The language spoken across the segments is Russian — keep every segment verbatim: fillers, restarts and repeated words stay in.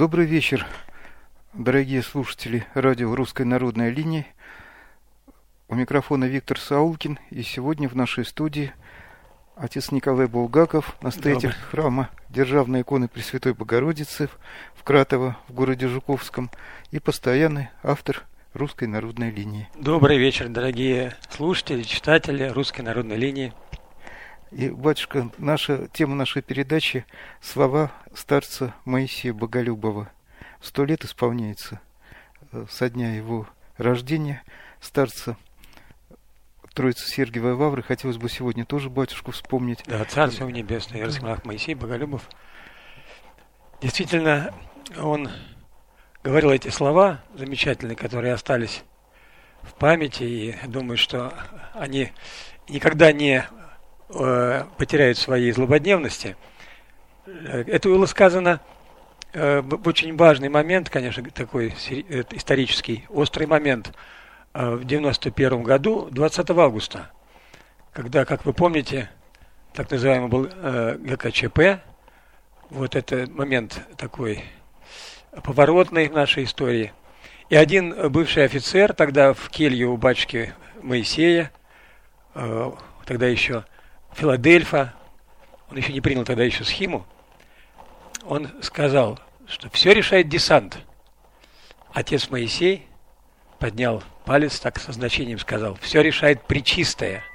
Добрый вечер, дорогие слушатели радио «Русская народная линия». У микрофона Виктор Саулкин, и сегодня в нашей студии отец Николай Булгаков, настоятель Добрый. Храма Державной иконы Пресвятой Богородицы в Кратово, в городе Жуковском, и постоянный автор «Русской народной линии». Добрый вечер, дорогие слушатели, читатели «Русской народной линии». И, батюшка, наша тема нашей передачи — слова старца Моисея Боголюбова. Сто лет исполняется со дня его рождения, старца Троицы Сергиевой Лавры. Хотелось бы сегодня тоже батюшку вспомнить. Да, Царство Небесное, Ярослав Моисей Боголюбов. Действительно, он говорил эти слова замечательные, которые остались в памяти, и думаю, что они никогда не потеряют своей злободневности. Это было сказано в очень важный момент, конечно, такой исторический, острый момент, в девяносто первом году, двадцатого августа, когда, как вы помните, так называемый был ГКЧП, вот это момент такой поворотный в нашей истории. И один бывший офицер тогда в келье у батюшки Моисея, тогда еще Филадельфа, он еще не принял тогда еще схиму, он сказал, что все решает десант. Отец Моисей поднял палец, так со значением сказал, все решает Пречистая.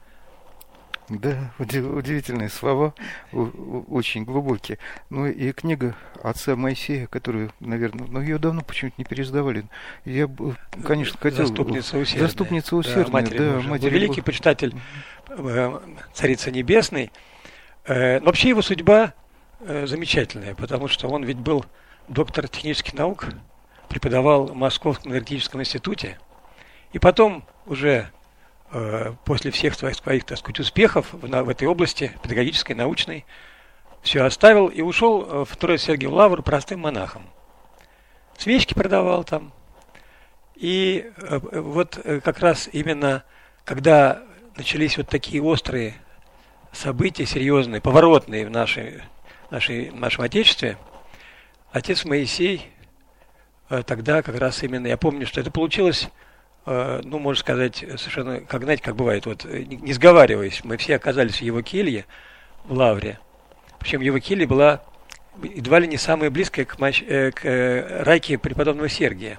Да, удивительные слова, очень глубокие. Ну и книга отца Моисея, которую, наверное, ну ее давно почему-то не переиздавали. Я, конечно, хотел... Заступница усердная. Заступница усердная, да. Матери да, Матери великий Божией. Почитатель э, Царицы Небесной. Э, но вообще его судьба э, замечательная, потому что он ведь был доктор технических наук, преподавал в Московском энергетическом институте, и потом уже после всех своих, своих, так сказать, успехов в, в этой области, педагогической, научной, все оставил и ушел в Троицу Сергиеву Лавру простым монахом. Свечки продавал там. И вот как раз именно, когда начались вот такие острые события, серьезные, поворотные в нашей, нашей, в нашем Отечестве, отец Моисей тогда как раз именно, я помню, что это получилось, ну, можно сказать, совершенно, как, знаете, как бывает, вот, не сговариваясь, мы все оказались в его келье, в Лавре. Причем его келья была едва ли не самая близкая к, мач, э, к э, райке преподобного Сергия.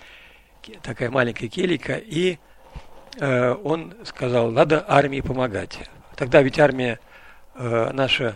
Такая маленькая келька. И э, он сказал, надо армии помогать. Тогда ведь армия э, наша,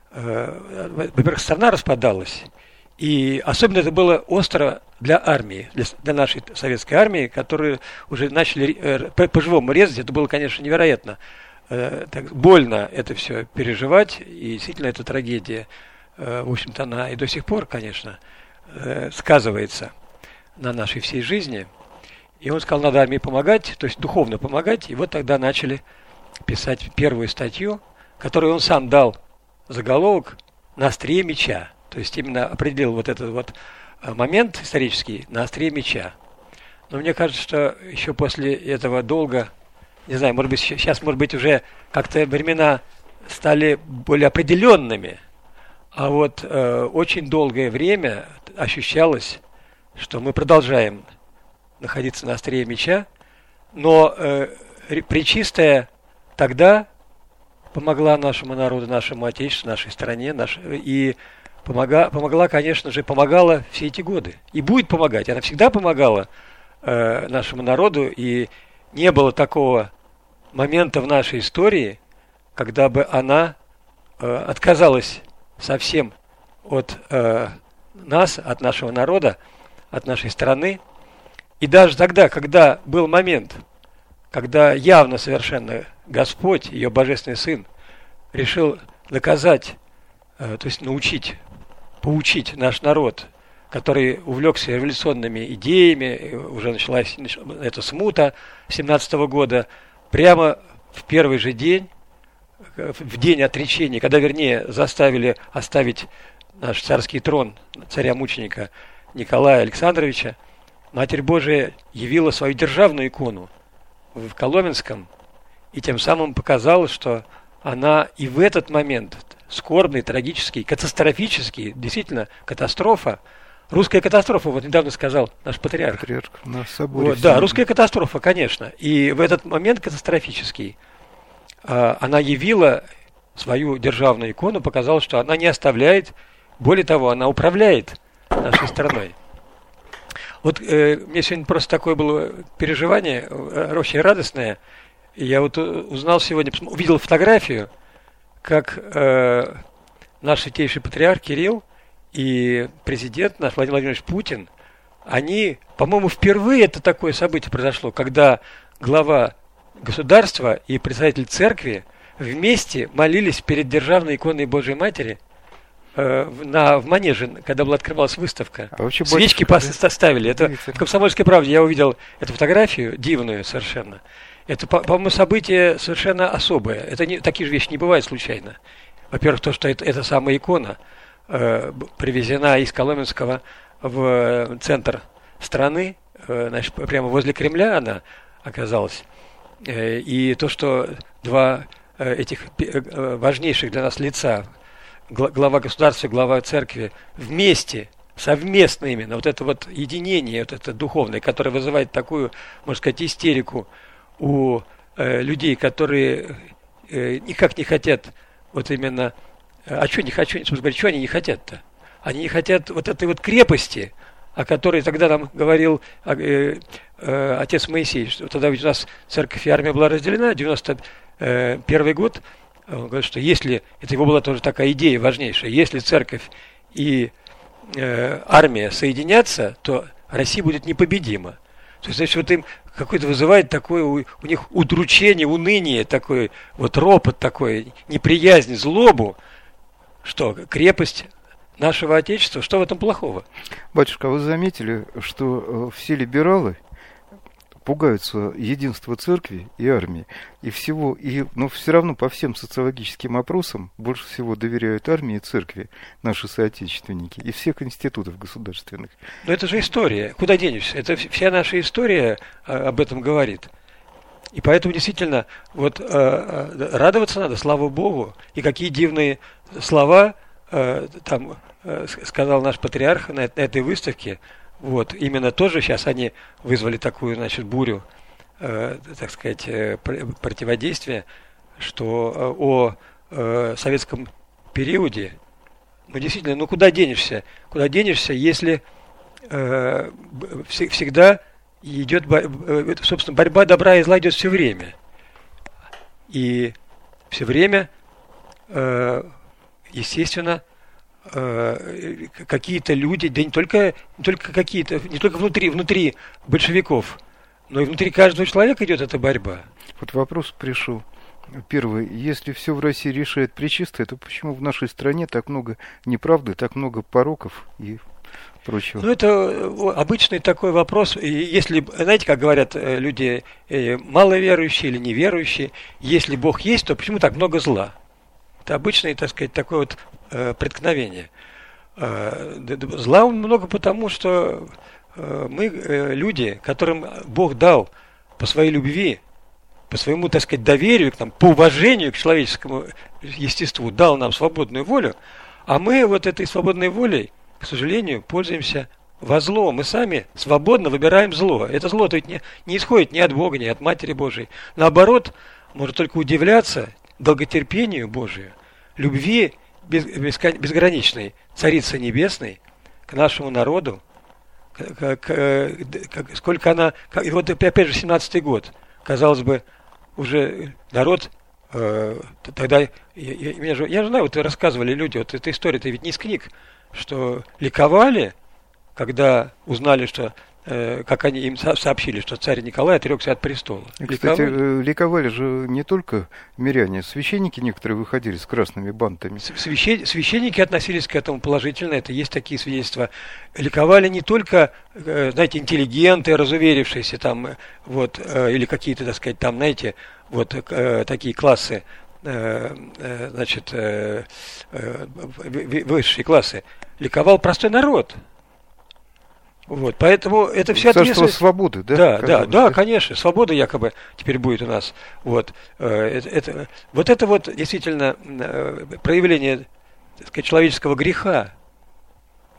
э, во-первых, страна распадалась. И особенно это было остро для армии, для, для нашей советской армии, которые уже начали э, по, по живому резать. Это было, конечно, невероятно э, так, больно это все переживать. И действительно, эта трагедия, э, в общем-то, она и до сих пор, конечно, э, сказывается на нашей всей жизни. И он сказал, надо армии помогать, то есть духовно помогать. И вот тогда начали писать первую статью, которую он сам дал заголовок «На острие меча». То есть именно определил вот этот вот момент исторический на острие меча. Но мне кажется, что еще после этого долго, не знаю, может быть, сейчас, может быть, уже как-то времена стали более определенными, а вот э, очень долгое время ощущалось, что мы продолжаем находиться на острие меча, но э, Пречистая тогда помогла нашему народу, нашему Отечеству, нашей стране, наш, и Помогла, помогла, конечно же, помогала все эти годы. И будет помогать. Она всегда помогала э, нашему народу. И не было такого момента в нашей истории, когда бы она э, отказалась совсем от э, нас, от нашего народа, от нашей страны. И даже тогда, когда был момент, когда явно совершенно Господь, ее Божественный Сын, решил наказать, э, то есть научить, поучить наш народ, который увлекся революционными идеями, уже началась эта смута семнадцатого года, прямо в первый же день, в день отречения, когда, вернее, заставили оставить наш царский трон царя-мученика Николая Александровича, Матерь Божия явила свою державную икону в Коломенском и тем самым показала, что она и в этот момент скорбный, трагический, катастрофический, действительно катастрофа, русская катастрофа, вот недавно сказал наш патриарх. Патриарх на соборе. Вот, да, русская катастрофа, конечно. И в этот момент катастрофический э, она явила свою державную икону, показала, что она не оставляет, более того, она управляет нашей страной. Вот э, мне сегодня просто такое было переживание, э, очень радостное. Я вот узнал сегодня, увидел фотографию, как э, наш святейший патриарх Кирилл и президент наш Владимир Владимирович Путин, они, по-моему, впервые это такое событие произошло, когда глава государства и председатель церкви вместе молились перед державной иконой Божией Матери э, на, в Манеже, когда была открывалась выставка. А вообще свечки батюшка, да? Ставили. Это в «Комсомольской правде» я увидел эту фотографию, дивную совершенно. Это, по-моему, событие совершенно особое. Это не, такие же вещи не бывают случайно. Во-первых, то, что это, эта самая икона э, привезена из Коломенского в центр страны, э, значит, прямо возле Кремля она оказалась. Э, и то, что два э, этих э, важнейших для нас лица, глава государства и глава церкви, вместе, совместно именно, вот это вот единение, вот это духовное, которое вызывает такую, можно сказать, истерику у э, людей, которые э, никак не хотят вот именно... А что не хочу, говорить, что они не хотят-то? Они не хотят вот этой вот крепости, о которой тогда нам говорил э, э, отец Моисей, что тогда ведь у нас церковь и армия была разделена, девяносто первый год, он говорит, что если, это его была тоже такая идея важнейшая, если церковь и э, армия соединятся, то Россия будет непобедима. То есть, значит, вот им какое-то вызывает такое у, у них удручение, уныние, такой вот ропот такой, неприязнь, злобу, что крепость нашего Отечества, что в этом плохого? Батюшка, вы заметили, что все либералы пугаются единства церкви и армии, и всего, и, но все равно по всем социологическим опросам больше всего доверяют армии и церкви наши соотечественники и всех институтов государственных. Но это же история, куда денешься? Это вся наша история об этом говорит. И поэтому действительно вот радоваться надо, слава Богу, и какие дивные слова там сказал наш патриарх на этой выставке. Вот, именно тоже сейчас они вызвали такую, значит, бурю, э, так сказать, э, противодействия, что э, о э, советском периоде, ну, действительно, ну, куда денешься? Куда денешься, если э, вс- всегда идет, э, собственно, борьба добра и зла идет все время. И все время, э, естественно, какие-то люди, да не только, не только какие-то, не только внутри, внутри большевиков, но и внутри каждого человека идет эта борьба. Вот вопрос пришел. Первый. Если все в России решает Пречистая, то почему в нашей стране так много неправды, так много пороков и прочего? Ну, это обычный такой вопрос. И если, знаете, как говорят люди маловерующие или неверующие, если Бог есть, то почему так много зла? Это обычное, так сказать, такое вот э, преткновение. Э, зла много потому, что э, мы э, люди, которым Бог дал по своей любви, по своему, так сказать, доверию, к нам, по уважению к человеческому естеству, дал нам свободную волю, а мы вот этой свободной волей, к сожалению, пользуемся во зло. Мы сами свободно выбираем зло. Это зло-то ведь не, не исходит ни от Бога, ни от Матери Божией. Наоборот, можно только удивляться долготерпению Божию, любви без, без, безграничной Царицы Небесной к нашему народу, к, к, к, сколько она, как, и вот опять же семнадцатый год, казалось бы, уже народ э, тогда, я, я, я, же, я же знаю, вот рассказывали люди, вот эта история-то ведь не из книг, что ликовали, когда узнали, что как они им сообщили, что царь Николай отрекся от престола. И, кстати, ликовали. ликовали же не только миряне, священники некоторые выходили с красными бантами. Священ... Священники относились к этому положительно, это есть такие свидетельства. Ликовали не только, знаете, интеллигенты, разуверившиеся там, вот, или какие-то, так сказать, там, знаете, вот такие классы, значит, высшие классы. Ликовал простой народ. Вот, поэтому это все ответственность... свободы, да? Да, да, да, конечно, свобода якобы теперь будет у нас. Вот, это, это, вот это вот действительно проявление, так сказать, человеческого греха.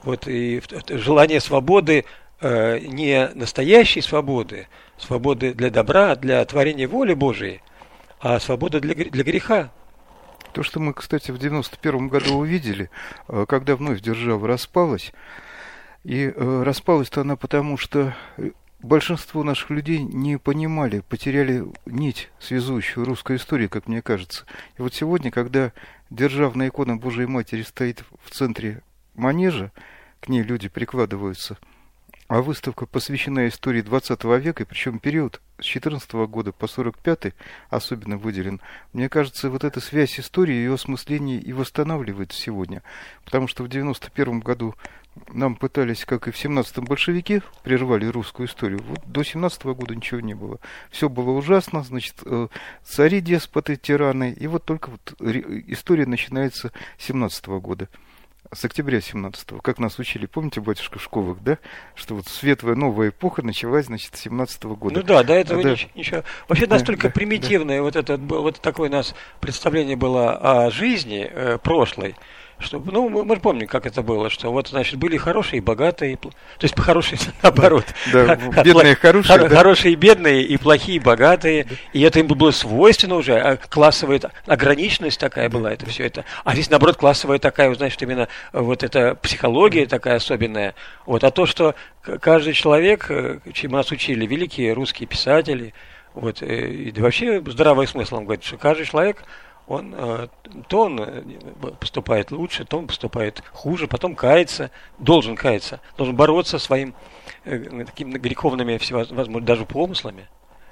вот, и желание свободы, э, не настоящей свободы, свободы для добра, для творения воли Божией, а свобода для, для греха. То, что мы, кстати, в девяносто первом году увидели, когда вновь держава распалась, и распалась-то она потому, что большинство наших людей не понимали, потеряли нить, связующую русской истории, как мне кажется. И вот сегодня, когда державная икона Божией Матери стоит в центре манежа, к ней люди прикладываются, а выставка посвящена истории двадцатого века, и причем период с четырнадцатого года по сорок пятый особенно выделен. Мне кажется, вот эта связь истории, ее осмысление и восстанавливается сегодня. Потому что в девяносто первом году нам пытались, как и в семнадцатом, большевики прервали русскую историю. Вот до семнадцатого года ничего не было. Все было ужасно, значит, цари, деспоты, тираны. И вот только вот история начинается с семнадцатого года. С октября семнадцатого, как нас учили, помните, батюшка, в школах, да? Что вот светлая новая эпоха началась, значит, с семнадцатого года. Ну да, до этого да. ничего. Вообще да, настолько да, примитивное да. вот это вот такое у нас представление было о жизни э, прошлой, что, ну, мы, мы же помним, как это было, что вот, значит, были хорошие и богатые, то есть хорошие, наоборот. Да, бедные и хорошие. Хор- да. Хорошие и бедные, и плохие и богатые, да. И это им было свойственно уже, а классовая ограниченность такая была, это все это. А здесь, наоборот, классовая такая, значит, именно вот эта психология такая особенная. Вот, а то, что каждый человек, чему нас учили великие русские писатели, вот, и вообще здравый смысл, он говорит, что каждый человек, он, то он поступает лучше, то он поступает хуже, потом кается, должен каяться, должен бороться своим такими греховными всевозможными даже помыслами.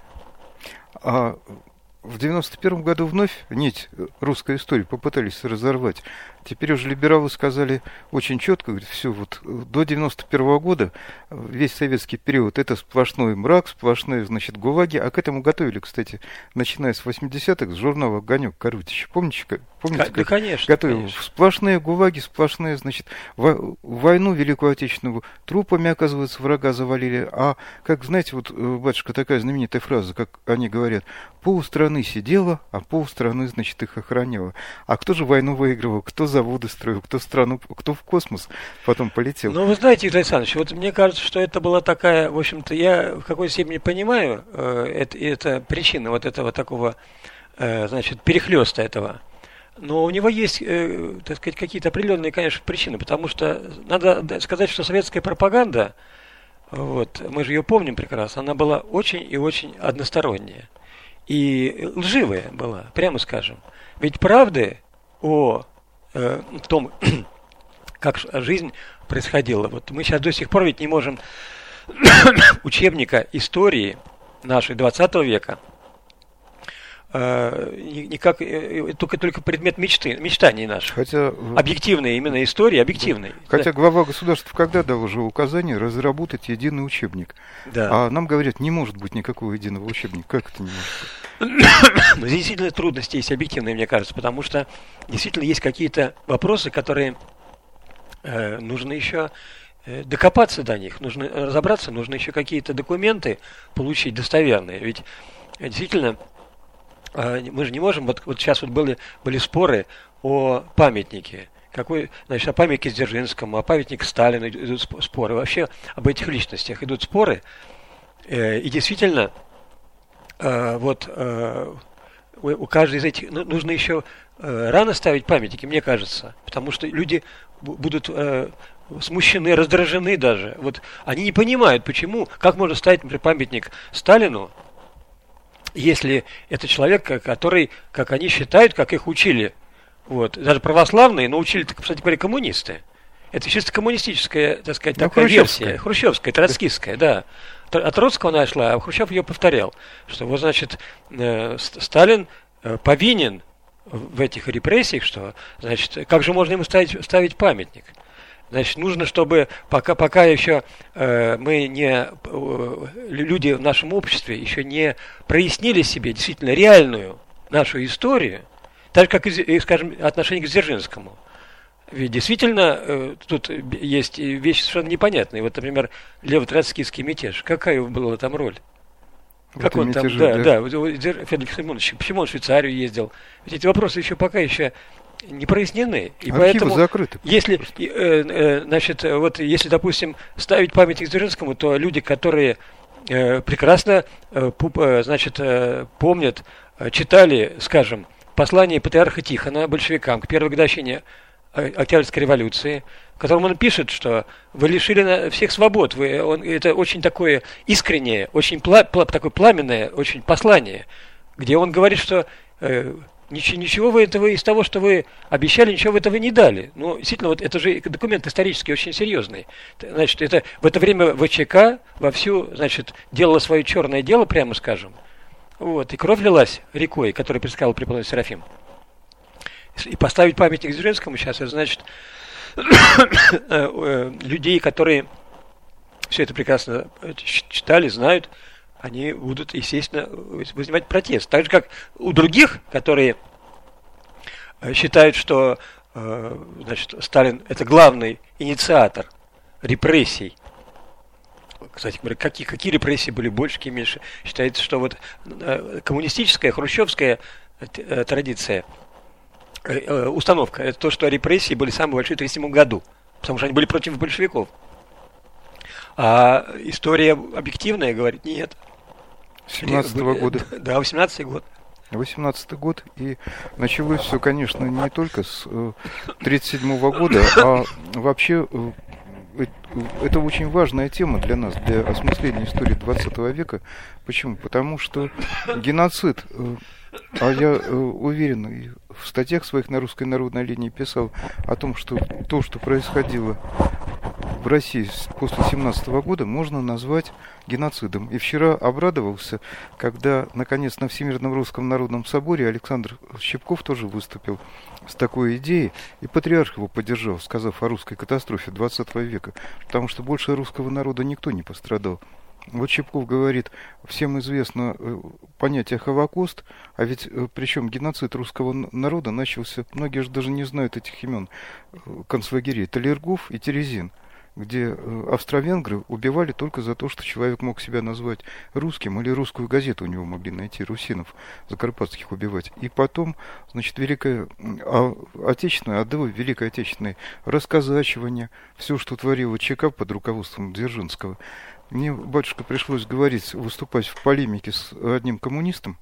А в девяносто первом году вновь нить русской истории попытались разорвать. Теперь уже либералы сказали очень четко, говорят, все, вот до девяносто первого года весь советский период это сплошной мрак, сплошные, значит, гулаги, а к этому готовили, кстати, начиная с восьмидесятых, с журнала «Огонек» Карутич. Помните, помните да, конечно, готовил? Конечно. Сплошные гулаги, сплошные, значит, в, войну Великую Отечественную трупами, оказывается, врага завалили. А, как, знаете, вот, батюшка, такая знаменитая фраза, как они говорят, полстраны сидела, а полстраны, значит, их охраняла. А кто же войну выигрывал? Кто заводы строил? Кто страну, кто в космос потом полетел? Ну, вы знаете, Игорь Александрович, вот мне кажется, что это была такая, в общем-то, я в какой степени понимаю, э, это, это причина вот этого такого, э, значит, перехлёста этого. Но у него есть, э, так сказать, какие-то определенные, конечно, причины, потому что надо сказать, что советская пропаганда, вот, мы же ее помним прекрасно, она была очень и очень односторонняя. И лживая была, прямо скажем. Ведь правды о э, том, как жизнь происходила, вот мы сейчас до сих пор ведь не можем учебника истории нашей двадцатого века э, никак, э, только, только предмет мечты, мечтаний наших. Хотя, объективные именно истории, объективные. Хотя да. глава государства когда дал уже указание разработать единый учебник? Да. А нам говорят, не может быть никакого единого учебника. Как это не может быть? Но здесь действительно трудности есть объективные, мне кажется, потому что действительно есть какие-то вопросы, которые э, нужно еще э, докопаться до них, нужно разобраться, нужно еще какие-то документы получить достоверные. Ведь э, действительно э, мы же не можем, вот, вот сейчас вот были, были споры о памятнике. Какой, значит, о памятнике Дзержинскому, о памятнике Сталину идут споры. Вообще об этих личностях идут споры. Э, и действительно, э, вот э, у, у каждой из этих, ну, нужно еще э, рано ставить памятники, мне кажется, потому что люди будут э, смущены, раздражены даже. Вот они не понимают, почему, как можно ставить, например, памятник Сталину, если это человек, который, как они считают, как их учили. Вот. Даже православные научили, кстати говоря, коммунисты. Это чисто коммунистическая, так сказать, ну, такая хрущевская. версия. Хрущевская, троцкистская, да. От Троцкого она шла, а Хрущев ее повторял. Что вот, значит, э, Сталин э, повинен в этих репрессиях, что, значит, как же можно ему ставить, ставить памятник? Значит, нужно, чтобы пока, пока еще э, мы не, э, люди в нашем обществе еще не прояснили себе действительно реальную нашу историю, так же, как и, скажем, отношение к Дзержинскому. Ведь действительно э, тут есть вещи совершенно непонятные. Вот, например, Лево-Троцкийский мятеж. Какая была там роль? Как он там, да, да, Федор Филимонович, почему он в Швейцарию ездил? Ведь эти вопросы еще пока еще не прояснены. И архивы поэтому, закрыты. Если, э, э, значит, вот, если, допустим, ставить памятник Дзержинскому, то люди, которые э, прекрасно э, пуп, э, значит, э, помнят, э, читали, скажем, послание патриарха Тихона большевикам к первой годовщине Октябрьской революции, в котором он пишет, что вы лишили всех свобод. Вы, он, это очень такое искреннее, очень пла, пла, такое пламенное очень послание, где он говорит, что э, ничего, ничего вы этого из того, что вы обещали, ничего вы этого не дали. Ну, действительно, вот это же документ исторически очень серьезный. Значит, это в это время ВЧК вовсю, значит, делала свое черное дело, прямо скажем. Вот, и кровь лилась рекой, которую предсказал преподобный Серафим. И поставить памятник Дзержинскому сейчас, это значит, людей, которые все это прекрасно читали, знают, они будут, естественно, вызывать протест. Так же, как у других, которые считают, что значит, Сталин – это главный инициатор репрессий. Кстати говоря, какие, какие репрессии были больше, какие меньше. Считается, что вот коммунистическая, хрущевская традиция, установка, это то, что репрессии были самые большие в тысяча девятьсот тридцать седьмом году, потому что они были против большевиков. А история объективная говорит, нет. семнадцатого года. Да, восемнадцатый год. восемнадцатый год, и началось все, конечно, не только с тридцать седьмого года, а вообще это очень важная тема для нас, для осмысления истории двадцатого века. Почему? Потому что геноцид, а я уверен, и в статьях своих на Русской народной линии писал о том, что то, что происходило в России после семнадцатого года, можно назвать геноцидом. И вчера обрадовался, когда, наконец, на Всемирном Русском Народном Соборе Александр Щепков тоже выступил с такой идеей, и патриарх его поддержал, сказав о русской катастрофе двадцатого века, потому что больше русского народа никто не пострадал. Вот Щепков говорит, всем известно понятие Холокост, а ведь причем геноцид русского народа начался, многие же даже не знают этих имен концлагерей, Талергов и Терезин, где австро-венгры убивали только за то, что человек мог себя назвать русским, или русскую газету у него могли найти, русинов закарпатских убивать. И потом, значит, Великая а, Отечественная, а до Великой Отечественной расказачивание, все, что творило ЧК под руководством Дзержинского. Мне, батюшка, пришлось говорить, выступать в полемике с одним коммунистом,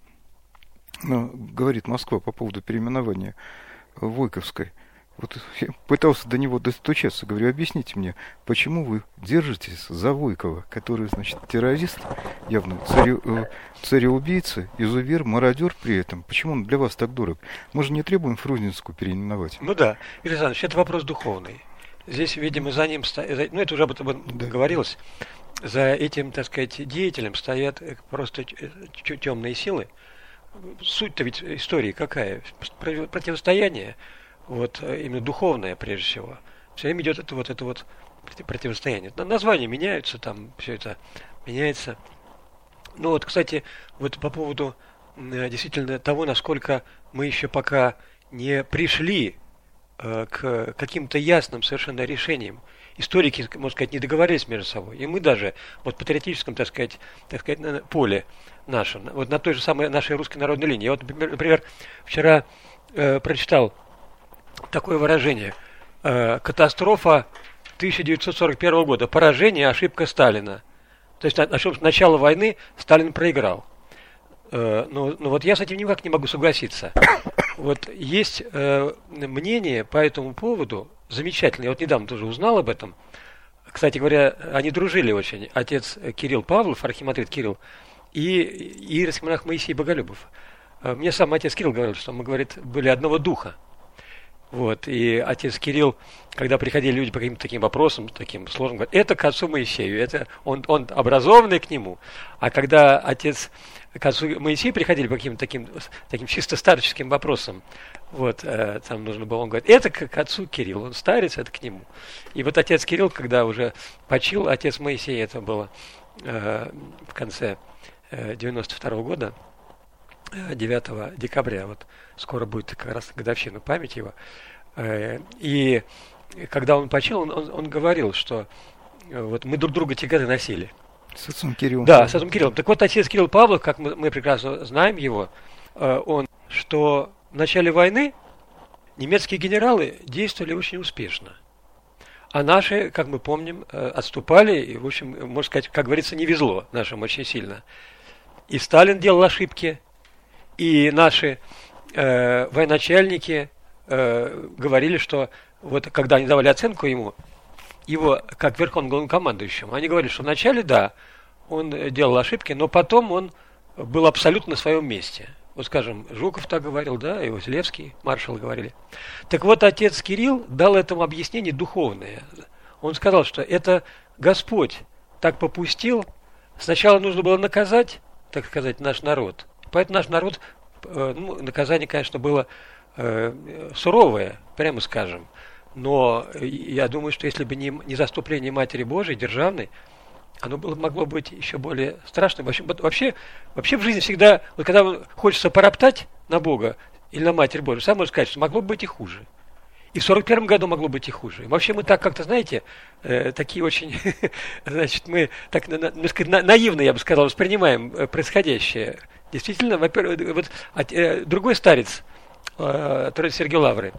ну, говорит Москва по поводу переименования Войковской. Вот я пытался до него достучаться, говорю, объясните мне, почему вы держитесь за Войкова, который, значит, террорист, явно царе, э, цареубийца, изувер, мародер при этом. Почему он для вас так дорог? Мы же не требуем Фрунзенскую переименовать. Ну да, Юрий Александрович, это вопрос духовный. Здесь, видимо, за ним стоит, ну это уже об этом да. говорилось, за этим, так сказать, деятелем стоят просто темные силы. Суть-то ведь истории какая? Противостояние. Вот именно духовное, прежде всего. Все время идет это вот это вот противостояние. Названия меняются, там все это меняется. Ну вот, кстати, вот по поводу действительно того, насколько мы еще пока не пришли э, к каким-то ясным совершенно решениям. Историки, можно сказать, не договорились между собой. И мы даже вот в патриотическом, так сказать, так сказать, поле нашем, вот на той же самой нашей русской народной линии. Я вот, например, вчера э, прочитал такое выражение. Э, катастрофа тысяча девятьсот сорок первого года. Поражение, ошибка Сталина. То есть, ошибка начала войны Сталин проиграл. Э, но, но вот я с этим никак не могу согласиться. Вот есть э, мнение по этому поводу замечательное. Я вот недавно тоже узнал об этом. Кстати говоря, они дружили очень. Отец Кирилл Павлов, архимандрит Кирилл, и иерархий монах Моисей Боголюбов. Э, мне сам отец Кирилл говорил, что мы, говорит, были одного духа. Вот, и отец Кирилл, когда приходили люди по каким-то таким вопросам, таким сложным, говорит, это к отцу Моисею, это он, он образованный к нему. А когда отец к отцу Моисею приходили по каким-то таким, таким чисто старческим вопросам, вот, э, там нужно было, он говорит, это к, к отцу Кириллу, он старец, это к нему. И вот отец Кирилл, когда уже почил, отец Моисей, это было э, в конце э, девяносто второго года, девятого декабря, вот скоро будет как раз годовщина памяти его. И когда он почил, он, он, он говорил, что вот мы друг друга тяготы носили. С отцом Кириллом. Да, с отцом Кириллом. Так вот, отец Кирилл Павлов, как мы, мы прекрасно знаем его, он, что в начале войны немецкие генералы действовали очень успешно. А наши, как мы помним, отступали, и, в общем, можно сказать, как говорится, не везло нашим очень сильно. И Сталин делал ошибки, и наши э, военачальники э, говорили, что вот когда они давали оценку ему, его как верховному главнокомандующему, они говорили, что вначале, да, он делал ошибки, но потом он был абсолютно на своем месте. Вот, скажем, Жуков так говорил, да, и Василевский, маршал говорили. Так вот, отец Кирилл дал этому объяснение духовное. Он сказал, что это Господь так попустил. Сначала нужно было наказать, так сказать, наш народ. Поэтому наш народ, ну, наказание, конечно, было э, суровое, прямо скажем. Но я думаю, что если бы не, не заступление Матери Божией, державной, оно было, могло быть еще более страшным. Вообще, вообще, вообще в жизни всегда, вот когда хочется пороптать на Бога или на Матерь Божию, сам можно сказать, что могло быть и хуже. И в сорок первом году могло быть и хуже. И вообще мы так как-то, знаете, э, такие очень, значит, мы так на, на, на, наивно, я бы сказал, воспринимаем э, происходящее. Действительно, во-первых, вот, э, другой старец, э, Троиц Сергий Лавры,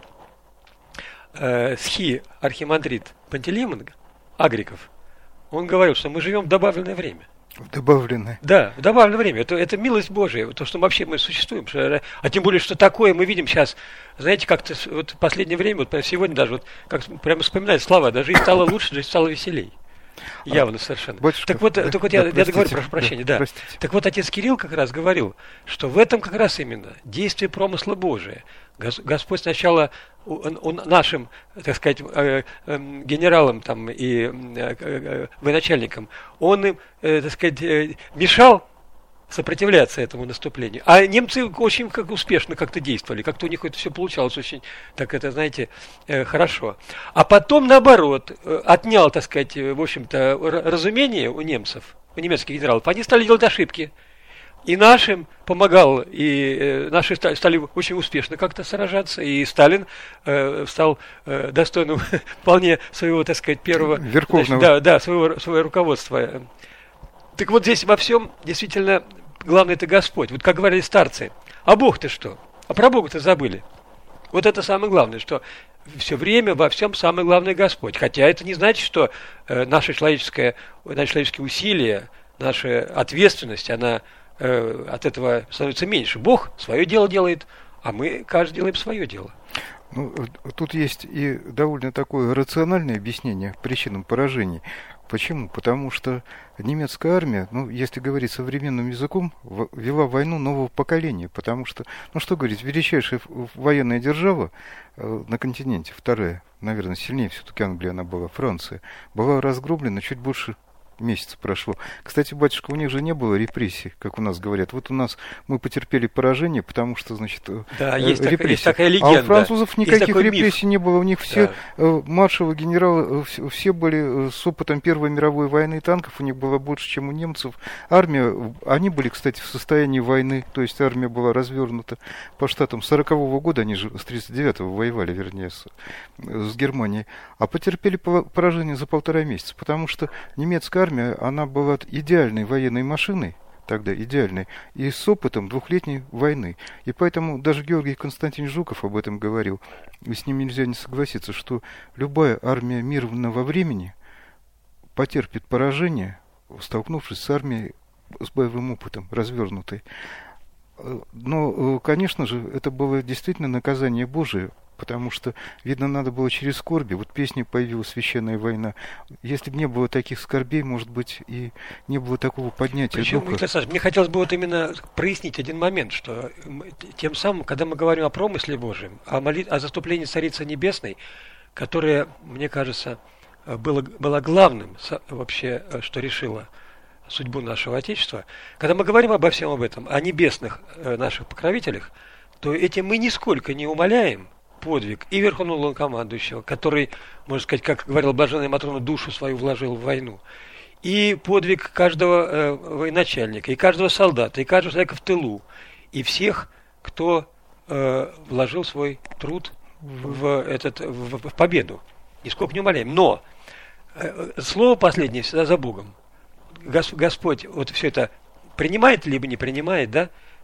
э, схи архимандрит Пантелеймон Агриков, он говорил, что мы живем в добавленное время. В добавленное. Да, в добавленное время. Это, это милость Божия, то, что вообще мы существуем. Что, а тем более, что такое мы видим сейчас. Знаете, как-то вот в последнее время, вот сегодня даже, вот, как прямо вспоминать слова, да, жизнь стала лучше, жизнь стала веселей. Явно совершенно. Батюшка, так вот, да, так вот да, я, простите, я договорю, прошу прощения, да. да. Так вот, отец Кирилл как раз говорил, что в этом как раз именно действие промысла Божия. Господь сначала он, он нашим, так сказать, э, э, генералам там, и э, э, военачальникам, он им, э, так сказать, э, мешал сопротивляться этому наступлению. А немцы очень как, успешно как-то действовали, как-то у них это все получалось очень, так это, знаете, э, хорошо. А потом, наоборот, э, отнял, так сказать, в общем-то, разумение у немцев, у немецких генералов. Они стали делать ошибки. И нашим помогал, и э, наши стали, стали очень успешно как-то сражаться, и Сталин э, стал э, достойным вполне своего, так сказать, первого... Верховного. Значит, да, да, своего, своего руководства. Так вот здесь во всем действительно главное это Господь. Вот как говорили старцы, а Бог-то что? А про Бога-то забыли. Вот это самое главное, что все время во всем самое главное Господь. Хотя это не значит, что э, наше человеческое, наши человеческие усилия, наша ответственность, она... от этого становится меньше. Бог свое дело делает, а мы, каждый, делаем свое дело. Ну, тут есть и довольно такое рациональное объяснение причинам поражений. Почему? Потому что немецкая армия, ну, если говорить современным языком, вела войну нового поколения. Потому что, ну, что говорить, величайшая военная держава э, на континенте, вторая, наверное, сильнее все-таки Англия она была, Франция, была разгромлена чуть больше месяца прошло. Кстати, батюшка, у них же не было репрессий, как у нас говорят. Вот у нас мы потерпели поражение, потому что, значит, да, э, есть, репрессии. Так, есть такая легенда. А у французов никаких репрессий миф. не было. У них все да. э, маршалы, генералы, э, все, все были э, с опытом Первой мировой войны танков. У них было больше, чем у немцев. Армия, они были, кстати, в состоянии войны. То есть армия была развернута по штатам. С сорокового года, они же с тридцать девятого воевали, вернее, с, с Германией. А потерпели поражение за полтора месяца, потому что немецкая армия, она была идеальной военной машиной, тогда идеальной, и с опытом двухлетней войны. И поэтому даже Георгий Константинович Жуков об этом говорил, и с ним нельзя не согласиться, что любая армия мирного времени потерпит поражение, столкнувшись с армией с боевым опытом, развернутой. Но, конечно же, это было действительно наказание Божие, потому что, видно, надо было через скорби. Вот песня появилась «Священная война». Если бы не было таких скорбей, может быть, и не было такого поднятия Причем, духа. Виктор Александрович, мне хотелось бы вот именно прояснить один момент, что тем самым, когда мы говорим о промысле Божьем, о, молит... о заступлении Царицы Небесной, которое, мне кажется, было, было главным вообще, что решило судьбу нашего Отечества, когда мы говорим обо всем об этом, о небесных наших покровителях, то этим мы нисколько не умаляем подвиг и верховного главнокомандующего, который, можно сказать, как говорил блаженная Матрона, душу свою вложил в войну, и подвиг каждого э, военачальника, и каждого солдата, и каждого человека в тылу, и всех, кто э, вложил свой труд в, этот, в, в победу. Нисколько не умаляем. Но э, слово последнее всегда за Богом. Господь вот все это принимает либо не принимает, да?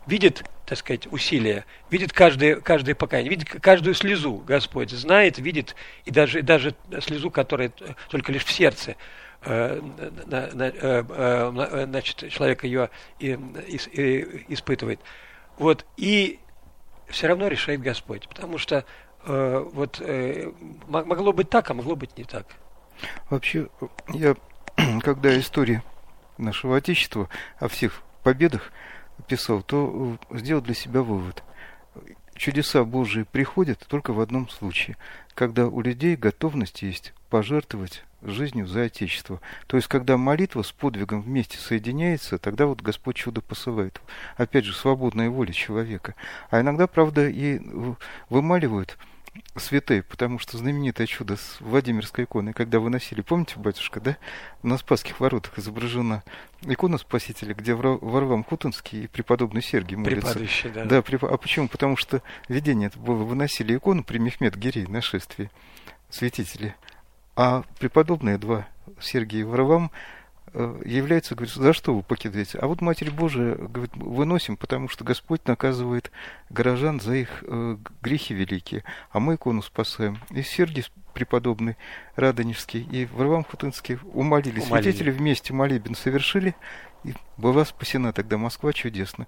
видит, так сказать, усилия, видит каждое, каждое покаяние, видит каждую слезу Господь, знает, видит, и даже, даже слезу, которая только лишь в сердце, э, на, на, э, значит, человек ее и, и, и испытывает. Вот, и все равно решает Господь, потому что э, вот э, могло быть так, а могло быть не так. Вообще, я, когда история нашего Отечества о всех победах писал, то сделал для себя вывод. Чудеса Божии приходят только в одном случае, когда у людей готовность есть пожертвовать жизнью за Отечество. То есть, когда молитва с подвигом вместе соединяется, тогда вот Господь чудо посылает. Опять же, свободная воля человека. А иногда, правда, и вымаливают святые, потому что знаменитое чудо с Владимирской иконой, когда выносили, помните, батюшка, да? На Спасских воротах изображена икона Спасителя, где Варвам Хутынский и преподобный Сергий молятся. Да. Да, а почему? Потому что видение это было, выносили икону при Мехмед-Гирей, нашествии святителей, а преподобные два, Сергий и Варвам, является, говорит, за что вы покидаете? А вот Матерь Божия, говорит, выносим, потому что Господь наказывает горожан за их э, грехи великие, а мы икону спасаем. И Сергий преподобный Радонежский и Варвам Хутынский умолили. Умолили. Святители вместе молебен совершили, и была спасена тогда Москва чудесно.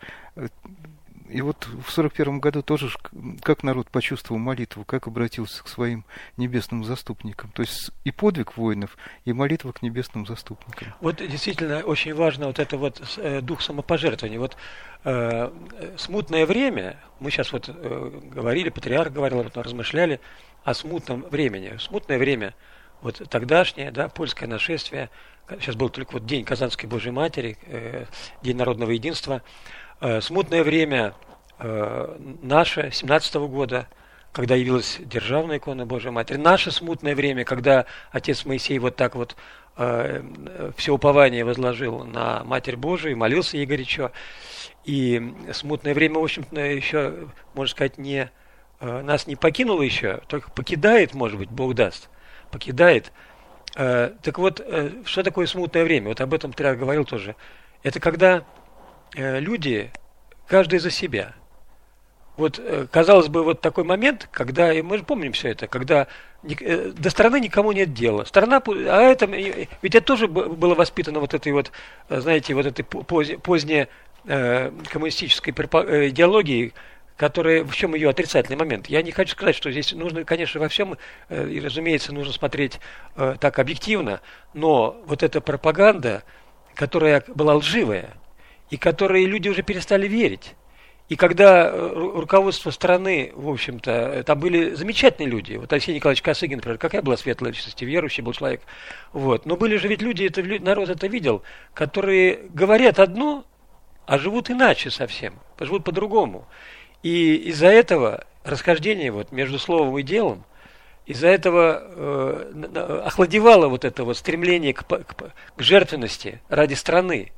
И вот в сорок первом году тоже как народ почувствовал молитву, как обратился к своим небесным заступникам. То есть и подвиг воинов, и молитва к небесным заступникам. Вот действительно очень важно вот это вот э, дух самопожертвования. Вот э, смутное время, мы сейчас вот э, говорили, патриарх говорил, вот, размышляли о смутном времени. Смутное время, вот тогдашнее, да, польское нашествие, сейчас был только вот день Казанской Божьей Матери, э, день народного единства. Смутное время э, наше, семнадцатого года, когда явилась державная икона Божьей Матери. Наше смутное время, когда отец Моисей вот так вот э, все упование возложил на Матерь Божию, молился ей горячо. И смутное время, в общем-то, еще, можно сказать, не, э, нас не покинуло еще, только покидает, может быть, Бог даст, покидает. Э, так вот, э, что такое смутное время? Вот об этом ты говорил тоже. Это когда люди, каждый за себя. Вот, казалось бы, вот такой момент, когда, и мы же помним все это, когда до страны никому нет дела. Страна, а это, ведь это тоже было воспитано вот этой вот, знаете, вот этой поздней э, коммунистической идеологией, которая, в чем ее отрицательный момент. Я не хочу сказать, что здесь нужно, конечно, во всем, э, и, разумеется, нужно смотреть э, так объективно, но вот эта пропаганда, которая была лживая, и которые люди уже перестали верить. И когда руководство страны, в общем-то, там были замечательные люди. Вот Алексей Николаевич Косыгин, например, какая была светлая личность, верующий был человек. Вот. Но были же ведь люди, это, народ это видел, которые говорят одно, а живут иначе совсем, живут по-другому. И из-за этого расхождение вот между словом и делом, из-за этого э, охладевало вот это вот стремление к, к, к жертвенности ради страны.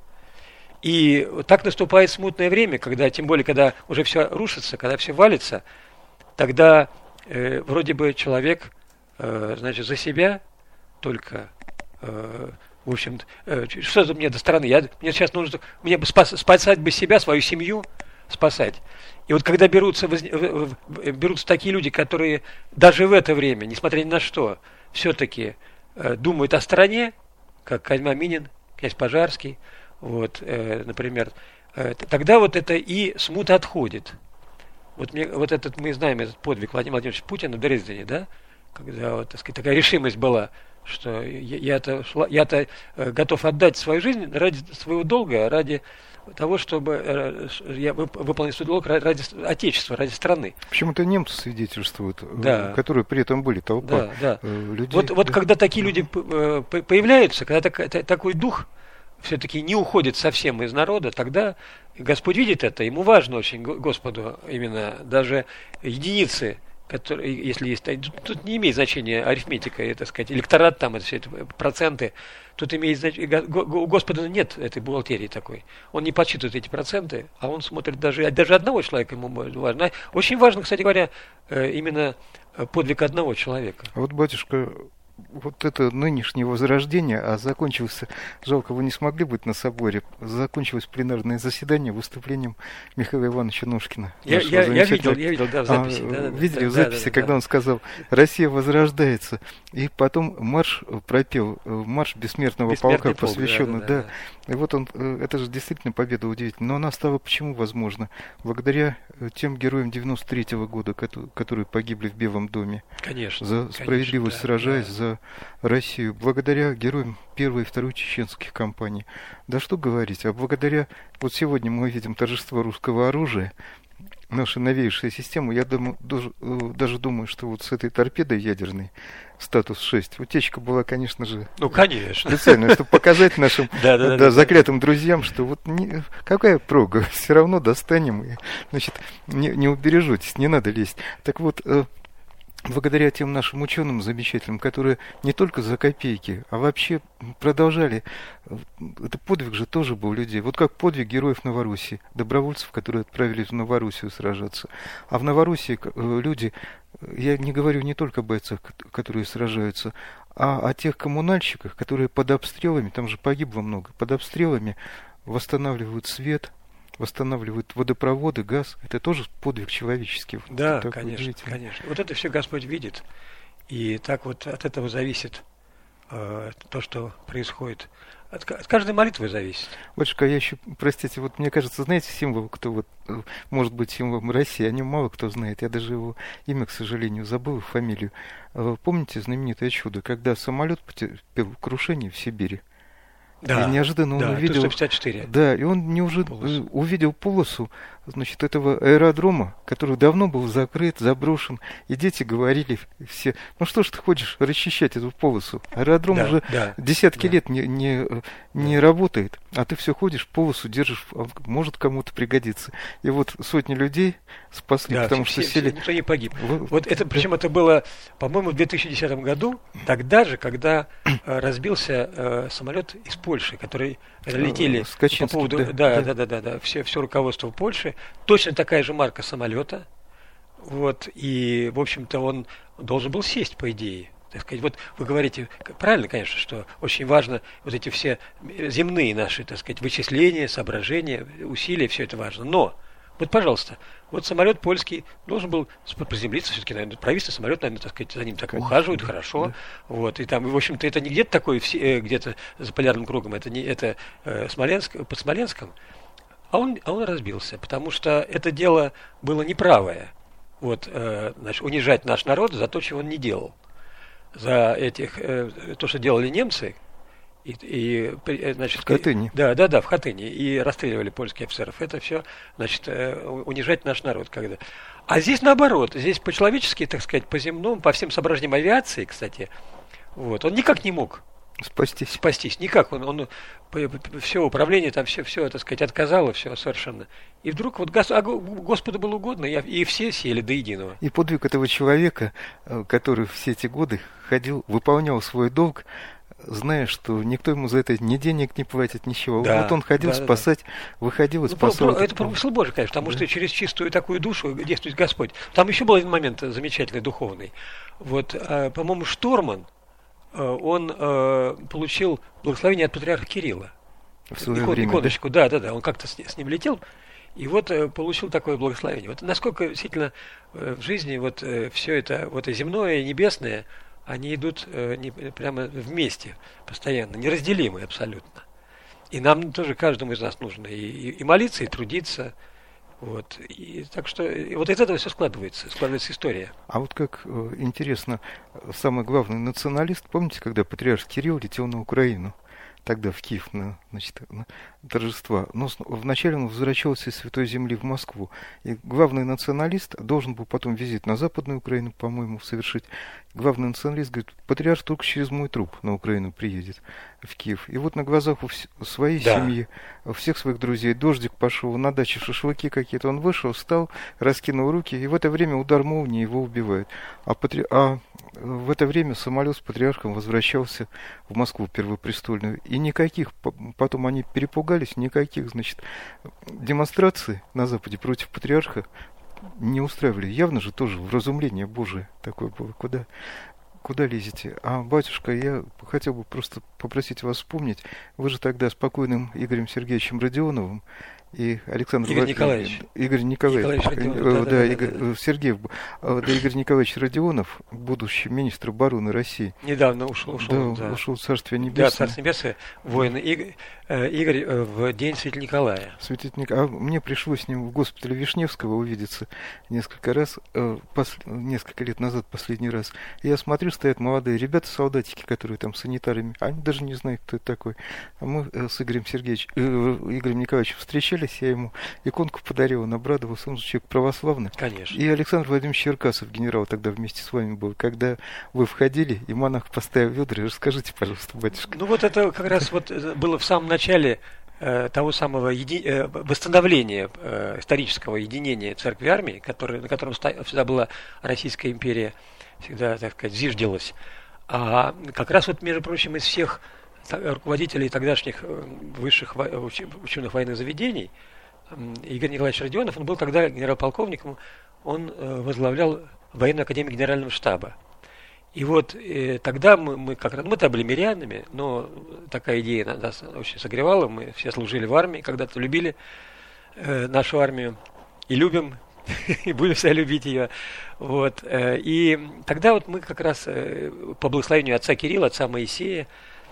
И так наступает смутное время, когда, тем более, когда уже все рушится, когда все валится, тогда э, вроде бы человек, э, значит, за себя только, э, в общем, э, что за мне до страны? Я, мне сейчас нужно, мне бы спас, спасать бы себя, свою семью спасать. И вот когда берутся, берутся такие люди, которые даже в это время, несмотря ни на что, все-таки э, думают о стране, как Козьма Минин, князь Пожарский, вот, э, например, э, тогда вот это и смута отходит. Вот, мне, вот этот, мы знаем этот подвиг Владимира Владимировича Путина в Дрездене, да, когда вот, так сказать, такая решимость была, что я, я-то, шла, я-то э, готов отдать свою жизнь ради своего долга, ради того, чтобы э, я выполнил свой долг ради Отечества, ради страны. Почему-то немцы свидетельствуют, да. которые при этом были толпа да, да. людей. Вот, вот да. Когда такие люди появляются, когда так, такой дух все-таки не уходит совсем из народа, тогда Господь видит это, ему важно очень Господу именно даже единицы, которые, если есть, тут не имеет значения арифметика, это, сказать, электорат там, это все это проценты, тут имеет значение, у Господа нет этой бухгалтерии такой, он не подсчитывает эти проценты, а он смотрит даже, даже одного человека ему важно. Очень важно, кстати говоря, именно подвиг одного человека. А вот, батюшка, вот это нынешнее возрождение, а закончилось, жалко, вы не смогли быть на соборе, закончилось пленарное заседание выступлением Михаила Ивановича Ножкина. Я, я, я видел, я видел, да, в записи. А, да, да, видели да, в записи, да, да, когда да. он сказал «Россия возрождается», и потом марш пропел, марш бессмертного Бессмертный полка, полк, посвященный, да, да, да, да. И вот он, это же действительно победа удивительная, но она стала почему возможна? Благодаря тем героям девяносто третьего года, которые погибли в Белом доме. Конечно. За справедливость, конечно, сражаясь да. за Россию, благодаря героям первой и второй чеченских кампаний. Да что говорить, а благодаря, вот сегодня мы видим торжество русского оружия, наша новейшая система, я думаю, даже, даже думаю, что вот с этой торпедой ядерной, статус шесть, утечка была, конечно же, ну, конечно. специальная, чтобы показать нашим заклятым друзьям, что вот не, какая прога, все равно достанем, и, значит, не, не убережетесь, не надо лезть. Так вот, благодаря тем нашим ученым замечательным, которые не только за копейки, а вообще продолжали, это подвиг же тоже был людей, вот как подвиг героев Новороссии, добровольцев, которые отправились в Новороссию сражаться. А в Новороссии люди, я не говорю не только о бойцах, которые сражаются, а о тех коммунальщиках, которые под обстрелами, там же погибло много, под обстрелами восстанавливают свет, восстанавливают водопроводы, газ. Это тоже подвиг человеческий. Да, конечно, конечно. Вот это все Господь видит. И так вот от этого зависит э, то, что происходит. От, от каждой молитвы зависит. Батюшка, я еще, простите, вот мне кажется, знаете, символ, кто вот, может быть, символом России, о нем мало кто знает. Я даже его имя, к сожалению, забыл, фамилию. Помните знаменитое чудо, когда самолет потерпел крушение в Сибири? Да, и неожиданно он да, увидел, Ту сто пятьдесят четыре. Да, и он не уже полосу. увидел полосу, значит, этого аэродрома, который давно был закрыт, заброшен, и дети говорили все: ну что ж ты хочешь расчищать эту полосу? Аэродром да, уже да, десятки да. лет не, не, не да. работает, а ты все ходишь, полосу держишь, может кому-то пригодиться. И вот сотни людей спасли, да, потому все, что сели... Никто не погиб. Вот, вот это, причем это было, по-моему, в две тысячи десятом году, тогда же, когда э, разбился э, самолет из Польши, который летели по поводу, да, да, да, да, да, да, да, все, все руководство Польши, точно такая же марка самолета, вот, и, в общем-то, он должен был сесть, по идее. Так сказать, вот вы говорите, правильно, конечно, что очень важно вот эти все земные наши, так сказать, вычисления, соображения, усилия, все это важно. Но, вот, пожалуйста, вот самолет польский должен был приземлиться, все-таки, наверное, правительство, самолет, наверное, так сказать, за ним так конечно, ухаживают, да, хорошо. Да. Вот, и там, в общем-то, это не где-то такое, где-то за полярным кругом, это не это э, Смоленск, под Смоленском, а он, а он разбился, потому что это дело было неправое. Вот, э, значит, унижать наш народ за то, чего он не делал. За этих, э, то, что делали немцы, и, и значит, в Хатыни. Да, да, да, в Хатыни. И расстреливали польских офицеров. Это все, значит, э, унижать наш народ. Когда. А здесь наоборот. Здесь по-человечески, так сказать, по-земному, по всем соображениям авиации, кстати, вот, он никак не мог спастись. Спастись. Никак. Он, он все управление там все, все, так сказать, отказало, все совершенно. И вдруг вот Гос, а Господу было угодно, и, и все сели до единого. И подвиг этого человека, который все эти годы ходил, выполнял свой долг, зная, что никто ему за это ни денег не платит, ничего. Да, вот он ходил да, спасать, да. выходил и ну, спасал. Про, это промысел Божий, конечно, потому да. что через чистую такую душу действует Господь. Там еще был один момент замечательный, духовный. Вот, по-моему, штурман, он э, получил благословение от патриарха Кирилла. В свое Икон, время, иконочку, да, да, да. Он как-то с, с ним летел, и вот э, получил такое благословение. Вот насколько действительно э, в жизни вот э, все это, вот и земное, и небесное, они идут э, не, прямо вместе, постоянно, неразделимые абсолютно. И нам тоже каждому из нас нужно и, и, и молиться, и трудиться. Вот. И, так что и вот из этого все складывается, складывается история. А вот как э, интересно, самый главный националист, помните, когда патриарх Кирилл летел на Украину, тогда в Киев на, значит, на торжества, но вначале он возвращался из Святой Земли в Москву, и главный националист должен был потом визит на Западную Украину, по-моему, совершить. Главный националист говорит: патриарх только через мой труп на Украину приедет, в Киев. И вот на глазах у вс- своей да. семьи, у всех своих друзей, дождик пошел, на даче шашлыки какие-то, он вышел, встал, раскинул руки, и в это время удар молнии его убивает. А, патри... а в это время самолет с патриархом возвращался в Москву первопрестольную, и никаких, потом они перепугались, никаких, значит, демонстраций на Западе против патриарха не устраивали. Явно же тоже вразумление Божие такое было. Куда куда лезете? А, батюшка, я хотел бы просто попросить вас вспомнить, вы же тогда с покойным Игорем Сергеевичем Родионовым и Александр Игорь Николаевич. Игорь Николаевич. Николаевич Родионов, э, да, да, да, Игорь, да, да. Сергей, да, Игорь Николаевич Родионов, будущий министр обороны России. Недавно ушел. ушел да, да. ушел в Царствие Небесное. Да, Царствие Небесное, воин Игорь, э, Игорь э, в день Святителя Николая. Святитель Николай. А мне пришлось с ним в госпитале Вишневского увидеться несколько раз, э, пос... несколько лет назад последний раз. И я смотрю, стоят молодые ребята-солдатики, которые там санитарами, они даже не знают, кто это такой. А мы э, с Игорем Сергеевичем, э, Игорем Николаевичем встречались, я ему иконку подарил, он обрадовался, он же человек православный. Конечно. И Александр Владимирович Черкасов, генерал, тогда вместе с вами был. Когда вы входили, и монах поставил ведра, расскажите, пожалуйста, батюшка. Ну вот это как раз вот было в самом начале э, того самого еди... э, восстановления э, исторического единения церкви и армии, который, на котором ста... всегда была Российская империя, всегда, так сказать, зиждилась. А как раз вот, между прочим, из всех руководителей тогдашних высших во... учебных военных заведений, Игорь Николаевич Родионов, он был тогда генерал-полковником, он возглавлял военную академию генерального штаба. И вот э, тогда мы, мы как раз, мы-то были мирянами, но такая идея нас очень согревала, мы все служили в армии, когда-то любили э, нашу армию и любим, и будем всегда любить ее. Вот. Э, и тогда вот мы как раз э, по благословению отца Кирилла, отца Моисея,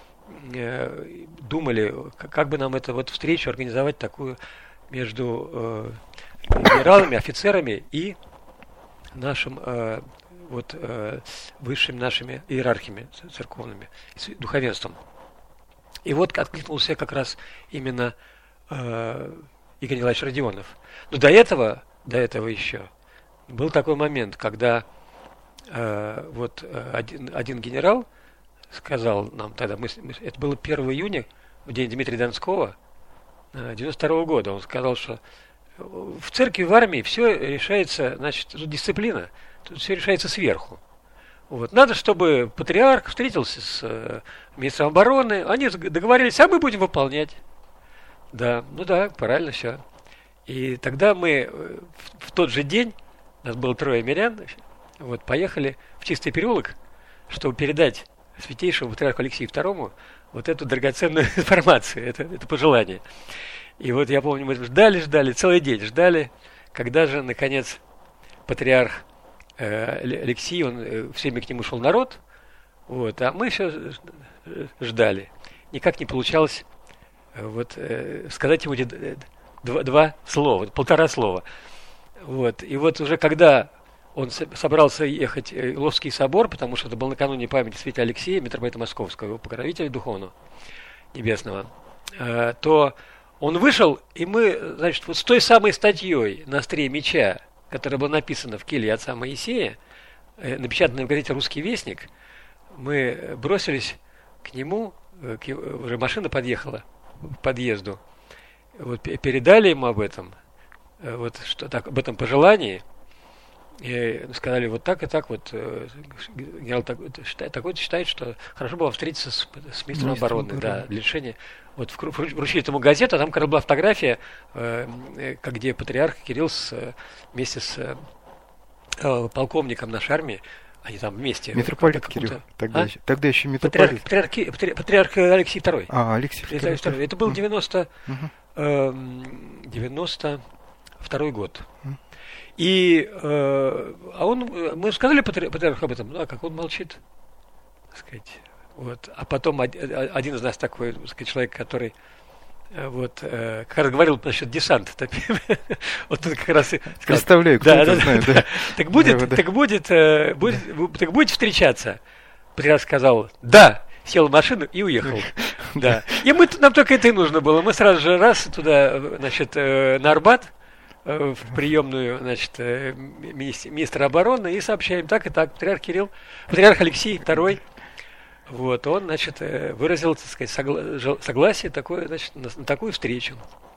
э, думали, как бы нам эту вот встречу организовать такую между э, генералами, офицерами и нашим э, вот э, высшими нашими иерархиями церковными, духовенством. И вот откликнулся как раз именно э, Игорь Николаевич Родионов. Но до этого, до этого еще был такой момент, когда э, вот один, один генерал сказал нам тогда, мы, мы, это было первого июня, в день Дмитрия Донского, девяносто второго года, он сказал, что в церкви, в армии все решается, значит, тут дисциплина, тут все решается сверху. Вот. Надо, чтобы патриарх встретился с э, министром обороны, они договорились, а мы будем выполнять. Да, ну да, правильно все. И тогда мы в, в тот же день, у нас было трое мирян, вот, поехали в Чистый переулок, чтобы передать святейшему патриарху Алексею второму вот эту драгоценную информацию, это, это пожелание. И вот я помню, мы ждали, ждали, целый день ждали, когда же, наконец, патриарх э, Алексий, он э, всеми к нему шел народ, вот, а мы все ждали. Никак не получалось э, вот, э, сказать ему два, два слова, полтора слова. Вот. И вот уже когда он собрался ехать в Иловский собор, потому что это был накануне памяти святителя Алексея, митрополита Московского, его покровителя духовного небесного, э, то он вышел, и мы, значит, вот с той самой статьей на острие меча, которая была написана в келье отца Моисея, э, напечатанной в газете «Русский вестник», мы бросились к нему, к, уже машина подъехала к подъезду, вот, передали ему об этом, э, вот, что, так, об этом пожелании, и сказали, вот так и так, вот э, генерал такой-то считает, такой считает, что хорошо было встретиться с, с министром обороны, да, для решения. Вот вручили этому газету, а там как раз была фотография, э, где патриарх Кирилл с, вместе с э, полковником нашей армии, они там вместе. Митрополит Кирилл, тогда, а? еще, тогда еще митрополит. Патриарх, патриарх, патриарх Алексей второй. А, Алексей второй. Это был девяносто, э, девяносто второй год. Угу. И, э, а он, мы сказали патриарху об этом, ну, а как он молчит, так сказать. Вот. А потом один из нас такой, так сказать, человек, который вот, э, как раз говорил насчет десанта. Вот он как раз сказал, представляю, кто это знает. Да. Так будет, так будет, будет, так будете встречаться. Патриарх сказал, да, сел в машину и уехал. Да. И мы, нам только это и нужно было. Мы сразу же раз туда, значит, на Арбат, в приемную, значит, министра обороны и сообщаем, так и так, патриарх Кирилл, патриарх Алексей второй, вот, он, значит, выразил, так сказать, согла- согласие такое, значит, на, на такую встречу.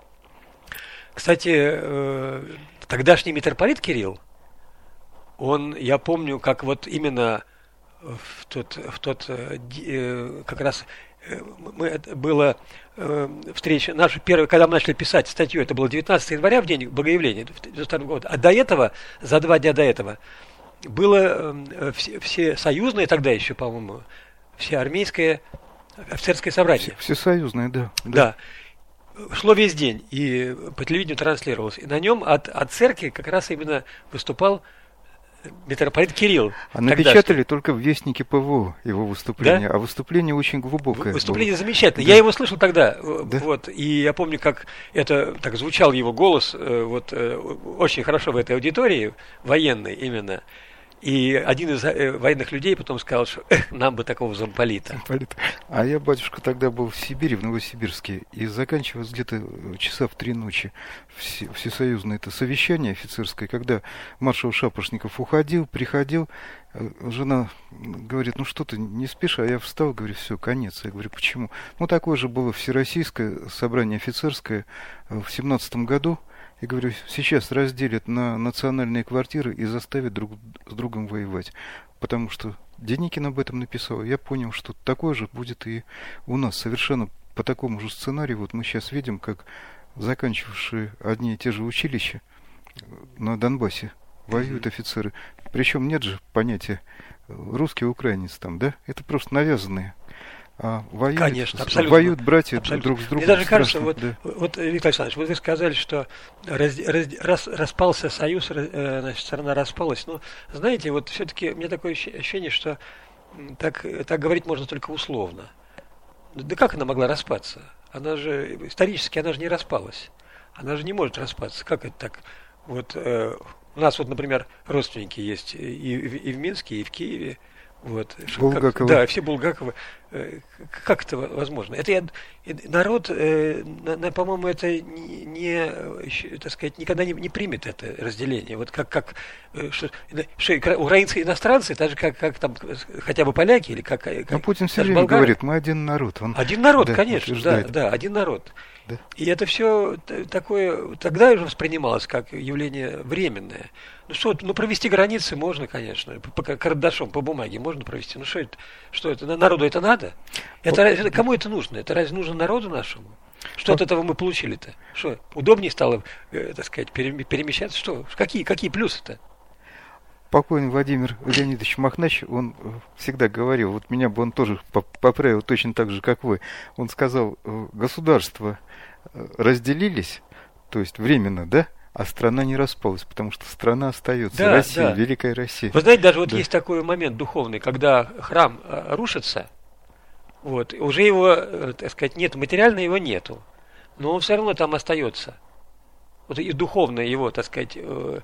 Кстати, тогдашний митрополит Кирилл, он, я помню, как вот именно в тот, в тот как раз мы, это была э, встреча, наша первая, когда мы начали писать статью, это было девятнадцатого января, в день Богоявления, девяносто второго года, а до этого, за два дня до этого, было э, все, все союзные тогда еще, по-моему, все армейское офицерское собрание. Все, всесоюзное, да, да. Да. Шло весь день, и по телевидению транслировалось. И на нем от, от церкви как раз именно выступал митрополит Кирилл. А напечатали только в Вестнике ПВО его выступление, да? А выступление очень глубокое. Выступление было. Замечательное. Да. Я его слышал тогда, да? Вот, и я помню, как это так звучал его голос, вот очень хорошо в этой аудитории военной именно. И один из военных людей потом сказал, что эх, нам бы такого замполита. замполита. А я, батюшка, тогда был в Сибири, в Новосибирске, и заканчивалось где-то часа в три ночи все, всесоюзное это совещание офицерское, когда маршал Шапошников уходил, приходил, жена говорит, ну что ты, не спишь, а я встал, говорю, все, конец. Я говорю, почему? Ну, такое же было всероссийское собрание офицерское в семнадцатом году. Я говорю, сейчас разделят на национальные квартиры и заставят друг с другом воевать. Потому что Деникин об этом написал. Я понял, что такое же будет и у нас. Совершенно по такому же сценарию. Вот мы сейчас видим, как заканчивавшие одни и те же училища на Донбассе воюют mm-hmm. офицеры. Причем нет же понятия русский, украинец там, да? Это просто навязанные. А воюют, Конечно, абсолютно. Воюют братья абсолютно. друг с другом. Мне даже кажется, вот, да. вот, Виктор Александрович, вот вы сказали, что раз, раз, раз, распался союз, э, значит, страна распалась. Но, знаете, вот все-таки у меня такое ощущение, что так, так говорить можно только условно. Да как она могла распаться? Она же, исторически, она же не распалась. Она же не может распаться. Как это так? Вот э, у нас вот, например, родственники есть и, и в Минске, и в Киеве. Вот. Булгаковы. Да, все Булгаковы. Как это возможно? Это я, народ, э, на, на, по-моему, это не, не, так сказать, никогда не, не примет это разделение. Вот как, как что, что украинцы иностранцы, так же как, как там хотя бы поляки или как. как Но Путин все время болгары. Говорит, мы один народ. Он, один народ, да, конечно, да, да, один народ. Да. И это все такое, тогда уже воспринималось как явление временное. Ну что, ну провести границы можно, конечно, по, по карандашом, по бумаге можно провести. Ну что это, что это, народу это надо? Это, это кому это нужно? Это разве нужно народу нашему? Что от этого мы получили-то? Что, удобнее стало, э, так сказать, перемещаться? Что, какие, какие плюсы-то? Покойный Владимир Леонидович Махнач, он всегда говорил, вот меня бы он тоже поправил точно так же, как вы. Он сказал, государства разделились, то есть временно, да, а страна не распалась, потому что страна остается, да, Россия, да. Великая Россия. Вы знаете, даже вот да. есть такой момент духовный, когда храм рушится, вот, уже его, так сказать, нет, материально его нету, но он все равно там остается. Вот и духовный его, так сказать,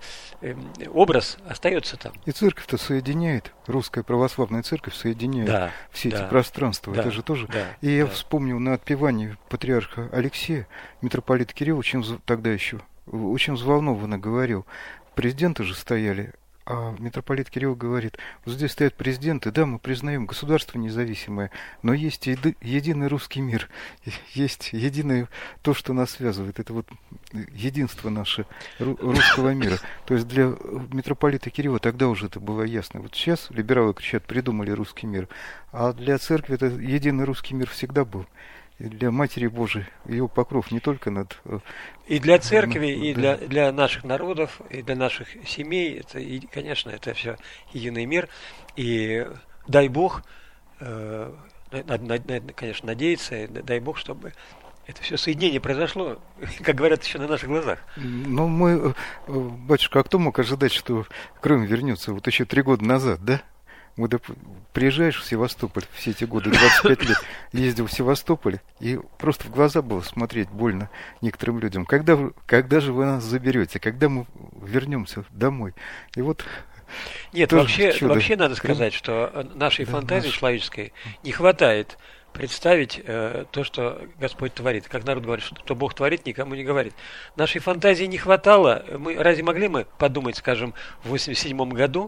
образ остается там. И церковь-то соединяет, русская православная церковь соединяет да, все да, эти пространства. Да, это же тоже. Да, и я да. вспомнил на отпевании патриарха Алексея, митрополит Кирилл, очень тогда еще очень взволнованно говорил. Президенты же стояли, а митрополит Кирилл говорит, вот здесь стоят президенты, да, мы признаем государство независимое, но есть еди, единый русский мир, есть единое то, что нас связывает, это вот единство наше русского мира. То есть для митрополита Кирилла тогда уже это было ясно. Вот сейчас либералы кричат, придумали русский мир, а для церкви это единый русский мир всегда был. И для Матери Божией ее покров не только над... И для церкви, над, и да. для, для наших народов, и для наших семей, это, и, конечно, это все единый мир. И дай Бог, э, на, на, на, конечно, надеяться, дай Бог, чтобы это все соединение произошло, как говорят, еще на наших глазах. Ну, мы, батюшка, а кто мог ожидать, что Крым вернется вот еще три года назад, да? Мы доп... Приезжаешь в Севастополь, все эти годы, двадцать пять лет, ездил в Севастополь, и просто в глаза было смотреть больно некоторым людям. Когда, вы... Когда же вы нас заберете? Когда мы вернемся домой? И вот... Нет, вообще, вообще надо сказать, что нашей да, фантазии наш... человеческой не хватает представить э, то, что Господь творит. Как народ говорит, что кто Бог творит, никому не говорит. Нашей фантазии не хватало. Мы, разве могли мы подумать, скажем, в восемьдесят седьмом году,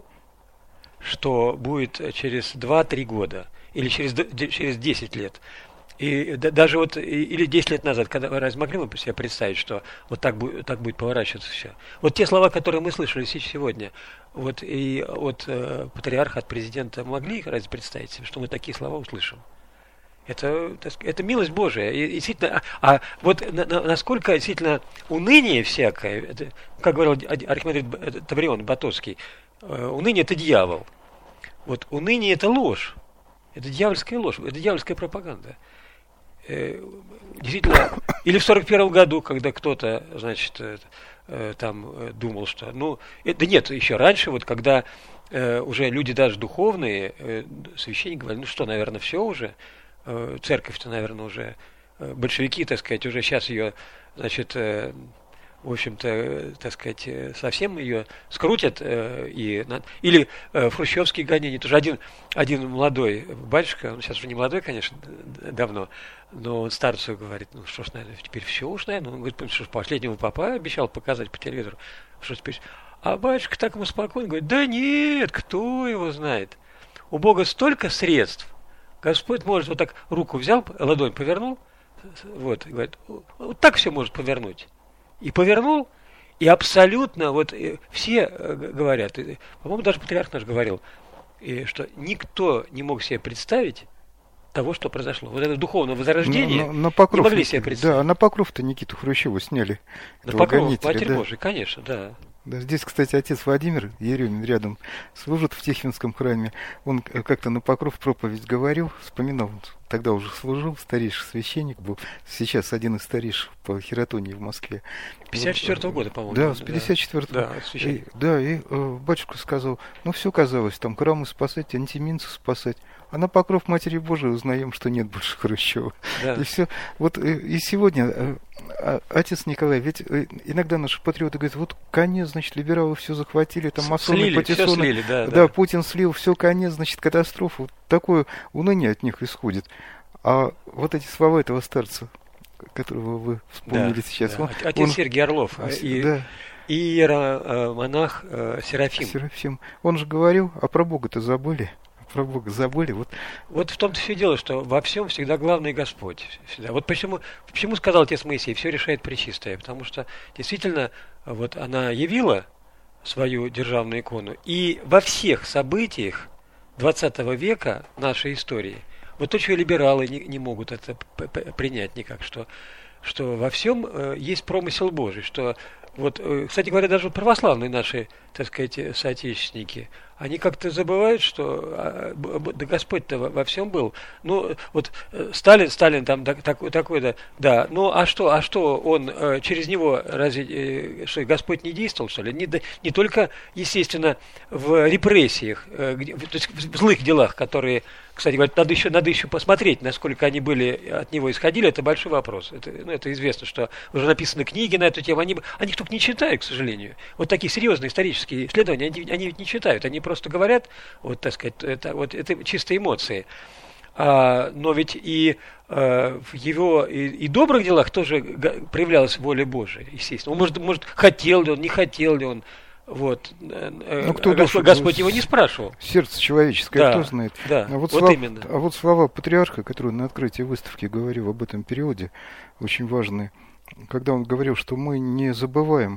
что будет через два-три года или через, через десять лет. И да, даже вот, и, или десять лет назад, когда разве могли мы себе представить, что вот так, будет, так будет поворачиваться все. Вот те слова, которые мы слышали сегодня, вот и от э, патриарха, от президента, могли их разве представить себе, что мы такие слова услышим? Это, это милость Божия. И, действительно, а, а вот на, на, насколько действительно уныние всякое, это, как говорил архимандрит Таврион Батоцкий, уныние – это дьявол. Вот уныние – это ложь. Это дьявольская ложь, это дьявольская пропаганда. Действительно, или в сорок первом году, когда кто-то, значит, там думал, что, ну, да нет, еще раньше, вот когда уже люди даже духовные, священники говорили, ну что, наверное, все уже, церковь-то, наверное, уже, большевики, так сказать, уже сейчас ее, значит, в общем-то, так сказать, совсем ее скрутят, и, или в хрущевские гонения, тоже один, один молодой батюшка, он сейчас уже не молодой, конечно, давно, но он старцу говорит, ну что ж, наверное, теперь все уж, наверное, он говорит, что ж, последнего папа обещал показать по телевизору, что теперь, а батюшка так ему спокойно говорит, да нет, кто его знает, у Бога столько средств, Господь может вот так руку взял, ладонь повернул, вот, говорит, вот так все может повернуть. И повернул, и абсолютно, вот все говорят, по-моему, даже патриарх наш говорил, что никто не мог себе представить того, что произошло. Вот это духовное возрождение на, на Покров, не могли себе представить. Да, на Покров-то Никиту Хрущева сняли. На Покров, Матерь да. Божий, конечно, да. Да, здесь, кстати, отец Владимир Еремин рядом служит в Тихвинском храме. Он как-то на Покров проповедь говорил, вспоминал, тогда уже служил, старейший священник был, сейчас один из старейших по хиратонии в Москве. пятьдесят четвёртого года, по-моему. Да, с пятьдесят четвёртого. Да, и, да, и э, батюшка сказал, ну все казалось, там храмы спасать, антиминцев спасать. А на Покров Матери Божией узнаем, что нет больше Хрущева. Да. И все. Вот и сегодня отец Николай, ведь иногда наши патриоты говорят, вот конец, значит, либералы все захватили, там масоны, патиссоны. Слили, да, да, да, Путин слил, все, конец, значит, катастрофа. Вот такое уныние от них исходит. А вот эти слова этого старца, которого вы вспомнили да, сейчас. Да. Он, отец он... Сергий Орлов а, и, да. и иеромонах э, Серафим. Серафим. Он же говорил, а про Бога-то забыли. Про Бога забыли. Вот. вот в том-то все дело, что во всем всегда главный Господь. Всегда. Вот почему, почему сказал отец Моисей, все решает Пречистая. Потому что действительно вот она явила свою державную икону. И во всех событиях двадцатого века нашей истории, вот то, что либералы не, не могут это принять никак, что, что во всем э, есть промысел Божий, что вот, э, кстати говоря, даже православные наши, так сказать, соотечественники, они как-то забывают, что а, да Господь-то во, во всем был. Ну, вот э, Сталин, Сталин там так, такой, такой, да, да, ну а что, а что он э, через него разве э, что Господь не действовал, что ли? Не, да, не только, естественно, в репрессиях, э, где, то есть в злых делах, которые, кстати говоря, надо еще, надо еще посмотреть, насколько они были от него исходили, это большой вопрос. Это, ну, это известно, что уже написаны книги на эту тему, они, они только не читают, к сожалению. Вот такие серьезные исторические исследования, они, они ведь не читают, они просто говорят, вот так сказать, это, вот, это чисто эмоции. А, но ведь и а, в его и, и добрых делах тоже проявлялась воля Божия, естественно. Он, может, может, хотел ли он, не хотел ли он. Вот. Ну, кто Господь, Господь его не спрашивал. Сердце человеческое, да, кто знает. Да, а вот, вот слов, именно. А вот слова патриарха, который на открытии выставки говорил об этом периоде, очень важные. Когда он говорил, что мы не забываем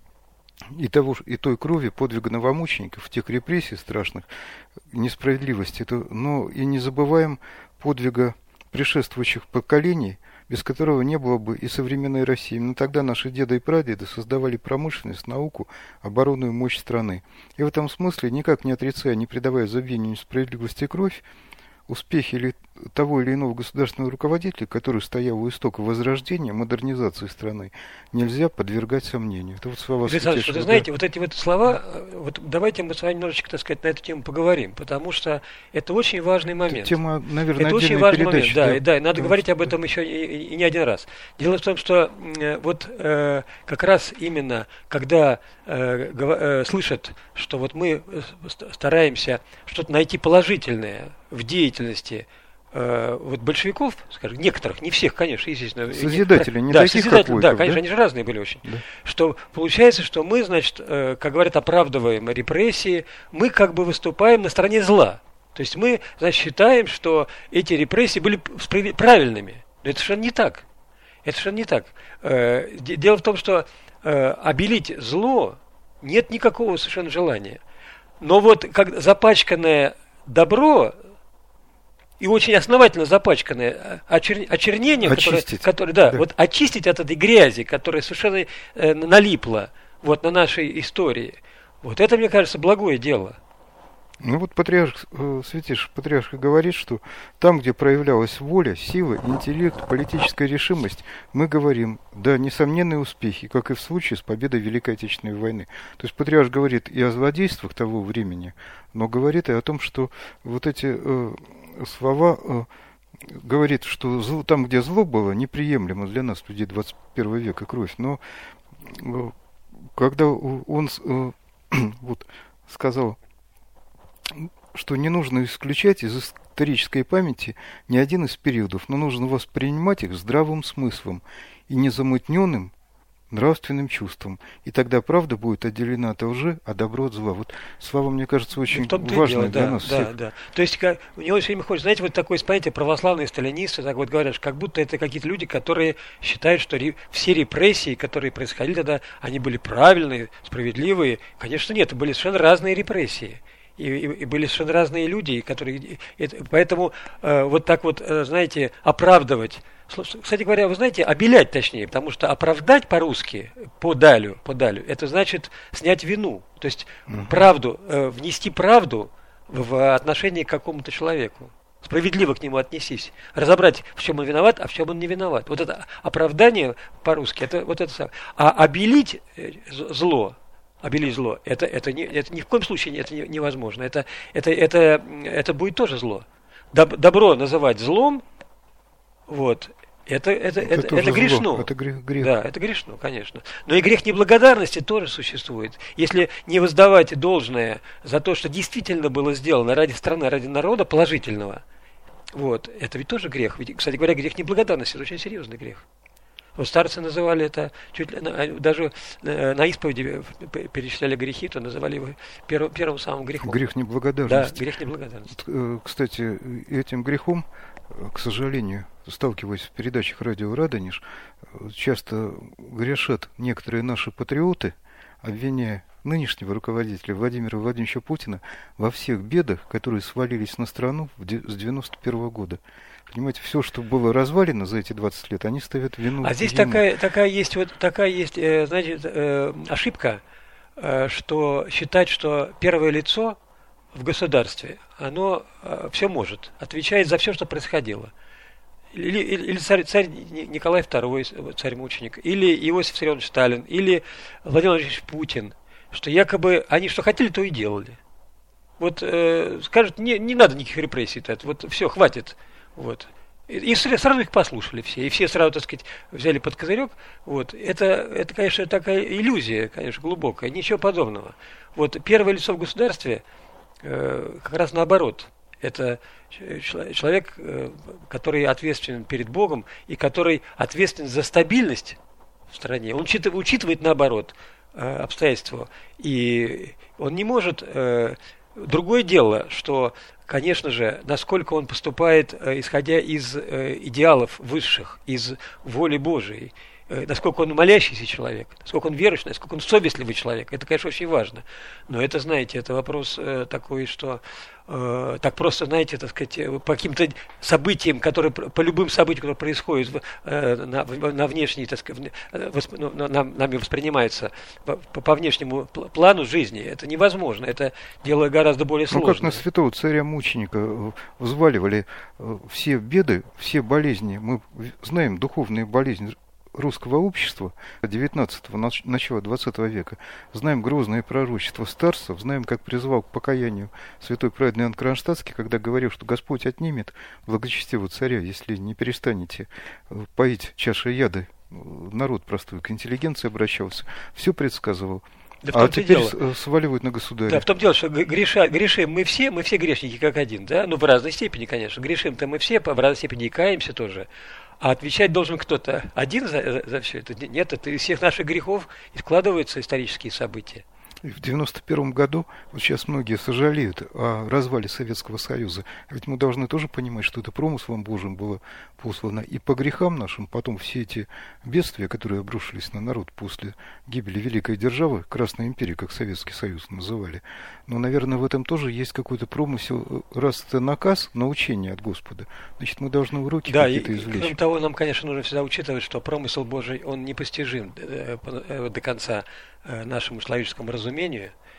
и, того, и той крови подвига новомучеников, тех репрессий страшных, несправедливости, то, но и не забываем подвига предшествующих поколений, без которого не было бы и современной России. Именно тогда наши деды и прадеды создавали промышленность, науку, оборонную мощь страны. И в этом смысле, никак не отрицая, не придавая забвению несправедливости кровь, успехи или того или иного государственного руководителя, который стоял у истока возрождения, модернизации страны, нельзя подвергать сомнению. Это вот слова Александр, вы знаете, вот эти вот слова, вот давайте мы с вами немножечко, так сказать, на эту тему поговорим, потому что это очень важный момент. Это тема, наверное, это очень важный передачи, момент, да, да, и, да, и надо да, говорить об этом еще и, и не один раз. Дело в том, что э, вот э, как раз именно, когда э, э, слышат, что вот мы стараемся что-то найти положительное в деятельности вот большевиков, скажем, некоторых, не всех, конечно, естественно. Созидатели, не да, таких, созидатели, как Войков, да, конечно, да? они же разные были очень. Да. Что получается, что мы, значит, как говорят, оправдываем репрессии, мы как бы выступаем на стороне зла. То есть мы, значит, считаем, что эти репрессии были правильными. Но это совершенно не так. Это совершенно не так. Дело в том, что обелить зло нет никакого совершенно желания. Но вот как запачканное добро, и очень основательно запачканное очер... очернением, которое, которое, да, да. Вот очистить от этой грязи, которая совершенно э, налипла вот, на нашей истории, Вот это, мне кажется, благое дело. Ну вот патриарх, э, святейший патриарх говорит, что там, где проявлялась воля, сила, интеллект, политическая решимость, мы говорим, да, несомненные успехи, как и в случае с победой Великой Отечественной войны. То есть патриарх говорит и о злодействах того времени, но говорит и о том, что вот эти э, слова, э, говорит, что зло, там, где зло было, неприемлемо для нас, людей двадцать первого века, кровь, но э, когда он э, вот, сказал, что не нужно исключать из исторической памяти ни один из периодов, но нужно воспринимать их здравым смыслом и незамутненным нравственным чувством. И тогда правда будет отделена от лжи, а добро от зла. Вот слова, мне кажется, очень важны для да, нас да, всех. Да. То есть как, у него все время ходит, знаете, вот такое понятие православные сталинисты, так вот говорят, как будто это какие-то люди, которые считают, что ре, все репрессии, которые происходили тогда, они были правильные, справедливые. Конечно, нет, это были совершенно разные репрессии. И, и, и были совершенно разные люди, которые... Это, поэтому э, вот так вот, э, знаете, оправдывать... Кстати говоря, вы знаете, обелять точнее, потому что оправдать по-русски, по далю, по далю, это значит снять вину. То есть uh-huh. правду, э, внести правду в, в отношении к какому-то человеку. Справедливо к нему отнесись. Разобрать, в чем он виноват, а в чем он не виноват. Вот это оправдание по-русски, это вот это самое. А обелить зло... Обелить зло. Это, это, не, это ни в коем случае это не, невозможно. Это, это, это, это будет тоже зло. Доб, добро называть злом, вот, это, это, это, это, это грешно. Это грех, грех. Да, это грешно, конечно. Но и грех неблагодарности тоже существует. Если не воздавать должное за то, что действительно было сделано ради страны, ради народа положительного, вот, это ведь тоже грех. Ведь, кстати говоря, грех неблагодарности – это очень серьезный грех. Вот старцы называли это, чуть ли, даже на исповеди перечисляли грехи, то называли его первым, первым самым грехом. Грех неблагодарности. Да, грех неблагодарности. Кстати, этим грехом, к сожалению, сталкиваясь в передачах радио «Радонеж», часто грешат некоторые наши патриоты, обвиняя нынешнего руководителя Владимира Владимировича Путина во всех бедах, которые свалились на страну с девяносто первого года. Понимаете, все, что было развалено за эти двадцать лет, они ставят вину. А здесь ему. такая, такая есть, вот такая есть, э, знаете, э, ошибка, э, что считать, что первое лицо в государстве, оно э, все может, отвечает за все, что происходило. Или, или, или царь, царь Николай второй, царь-мученик, или Иосиф Виссарионович Сталин, или Владимир Владимирович Путин, что якобы они что хотели, то и делали. Вот э, скажут, не, не надо никаких репрессий, вот все, хватит. Вот. И, и сразу их послушали все, и все сразу, так сказать, взяли под козырек. Вот. Это, это, конечно, такая иллюзия, конечно, глубокая, ничего подобного. Вот первое лицо в государстве э, как раз наоборот. Это человек, э, который ответственен перед Богом и который ответственен за стабильность в стране. Он учитывает, учитывает наоборот э, обстоятельства. И он не может... Э, другое дело, что... Конечно же, насколько он поступает, исходя из э, идеалов высших, из воли Божией, э, насколько он молящийся человек, насколько он верующий, насколько он совестливый человек, это, конечно, очень важно. Но это, знаете, это вопрос э, такой, что э, так просто, знаете, так сказать, по каким-то событиям, которые, по любым событиям, которые происходят э, на, на внешней, так сказать, восп, ну, нам, нами воспринимается по, по внешнему плану жизни, это невозможно, это дело гораздо более сложное. Ну, как на святого царя-мученика взваливали все беды, все болезни. Мы знаем духовные болезни русского общества девятнадцатого, начала двадцатого века. Знаем грозное пророчество старцев, знаем, как призывал к покаянию святой праведный Иоанн Кронштадтский, когда говорил, что Господь отнимет благочестивого царя, если не перестанете поить чашей яда. Народ простой, к интеллигенции обращался. Все предсказывал. Да, а теперь дело. сваливают на государя. Да, в том дело, что греша, грешим мы все, мы все грешники как один, да, ну в разной степени, конечно. Грешим-то мы все, в разной степени и каемся тоже. А отвечать должен кто-то один за, за, за все это. Нет, это из всех наших грехов и складываются исторические события. В девяносто первом году, вот сейчас многие сожалеют о развале Советского Союза. Ведь мы должны тоже понимать, что это промыслом Божьим было послано. И по грехам нашим потом все эти бедствия, которые обрушились на народ после гибели великой державы, Красной империи, как Советский Союз называли. Но, наверное, в этом тоже есть какой-то промысел. Раз это наказ, научение от Господа, значит, мы должны уроки да, какие-то и, извлечь. Кроме того, нам, конечно, нужно всегда учитывать, что промысел Божий, он непостижим до конца нашему человеческому разумению,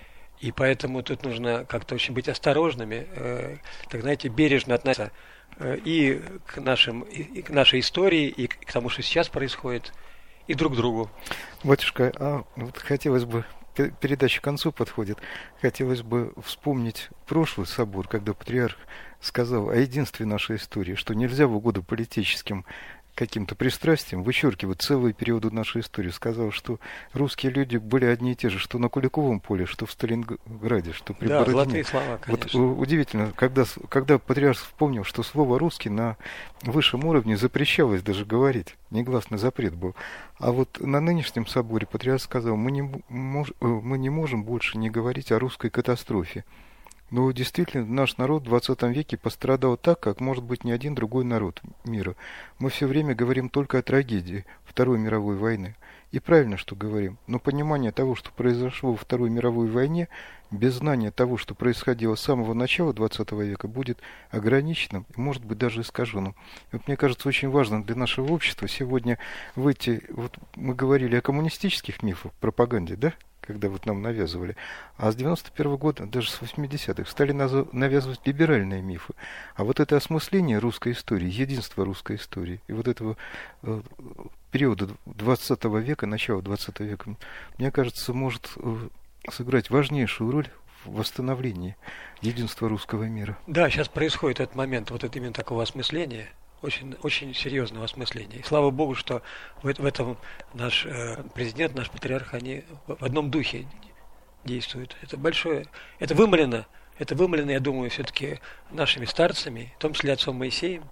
И поэтому тут нужно как-то очень быть осторожными, э, так знаете, бережно относиться э, и к нашим, и, и к нашей истории, и к, к тому, что сейчас происходит, и друг к другу. Батюшка, а вот хотелось бы, передача к концу подходит, хотелось бы вспомнить прошлый собор, когда патриарх сказал о единстве нашей истории, что нельзя в угоду политическим каким-то пристрастием вычеркивать целые периоды нашей истории. Сказал, что русские люди были одни и те же, что на Куликовом поле, что в Сталинграде, что при да, Бородине. Золотые слова, конечно. Вот удивительно, когда, когда патриарх вспомнил, что слово «русский» на высшем уровне запрещалось даже говорить, негласный запрет был. А вот на нынешнем соборе патриарх сказал, мы не, мож, мы не можем больше не говорить о русской катастрофе. Но действительно, наш народ в двадцатом веке пострадал так, как, может быть, ни один другой народ мира. Мы все время говорим только о трагедии Второй мировой войны. И правильно, что говорим. Но понимание того, что произошло во Второй мировой войне, без знания того, что происходило с самого начала двадцатого века, будет ограниченным и, может быть, даже искаженным. И вот мне кажется, очень важно для нашего общества сегодня выйти... Вот мы говорили о коммунистических мифах, пропаганде, да? Когда вот нам навязывали. А с девяносто первого года, даже с восьмидесятых, стали навязывать либеральные мифы. А вот это осмысление русской истории, единство русской истории, и вот этого э, периода двадцатого века, начала двадцатого века, мне кажется, может э, сыграть важнейшую роль в восстановлении единства русского мира. Да, сейчас происходит этот момент, вот это именно такого осмысления. Очень, очень серьезного осмысления. И слава Богу, что в, в этом наш э, президент, наш патриарх, они в, в одном духе действуют. Это большое, это вымолено, это вымолено, я думаю, все-таки нашими старцами, в том числе отцом Моисеем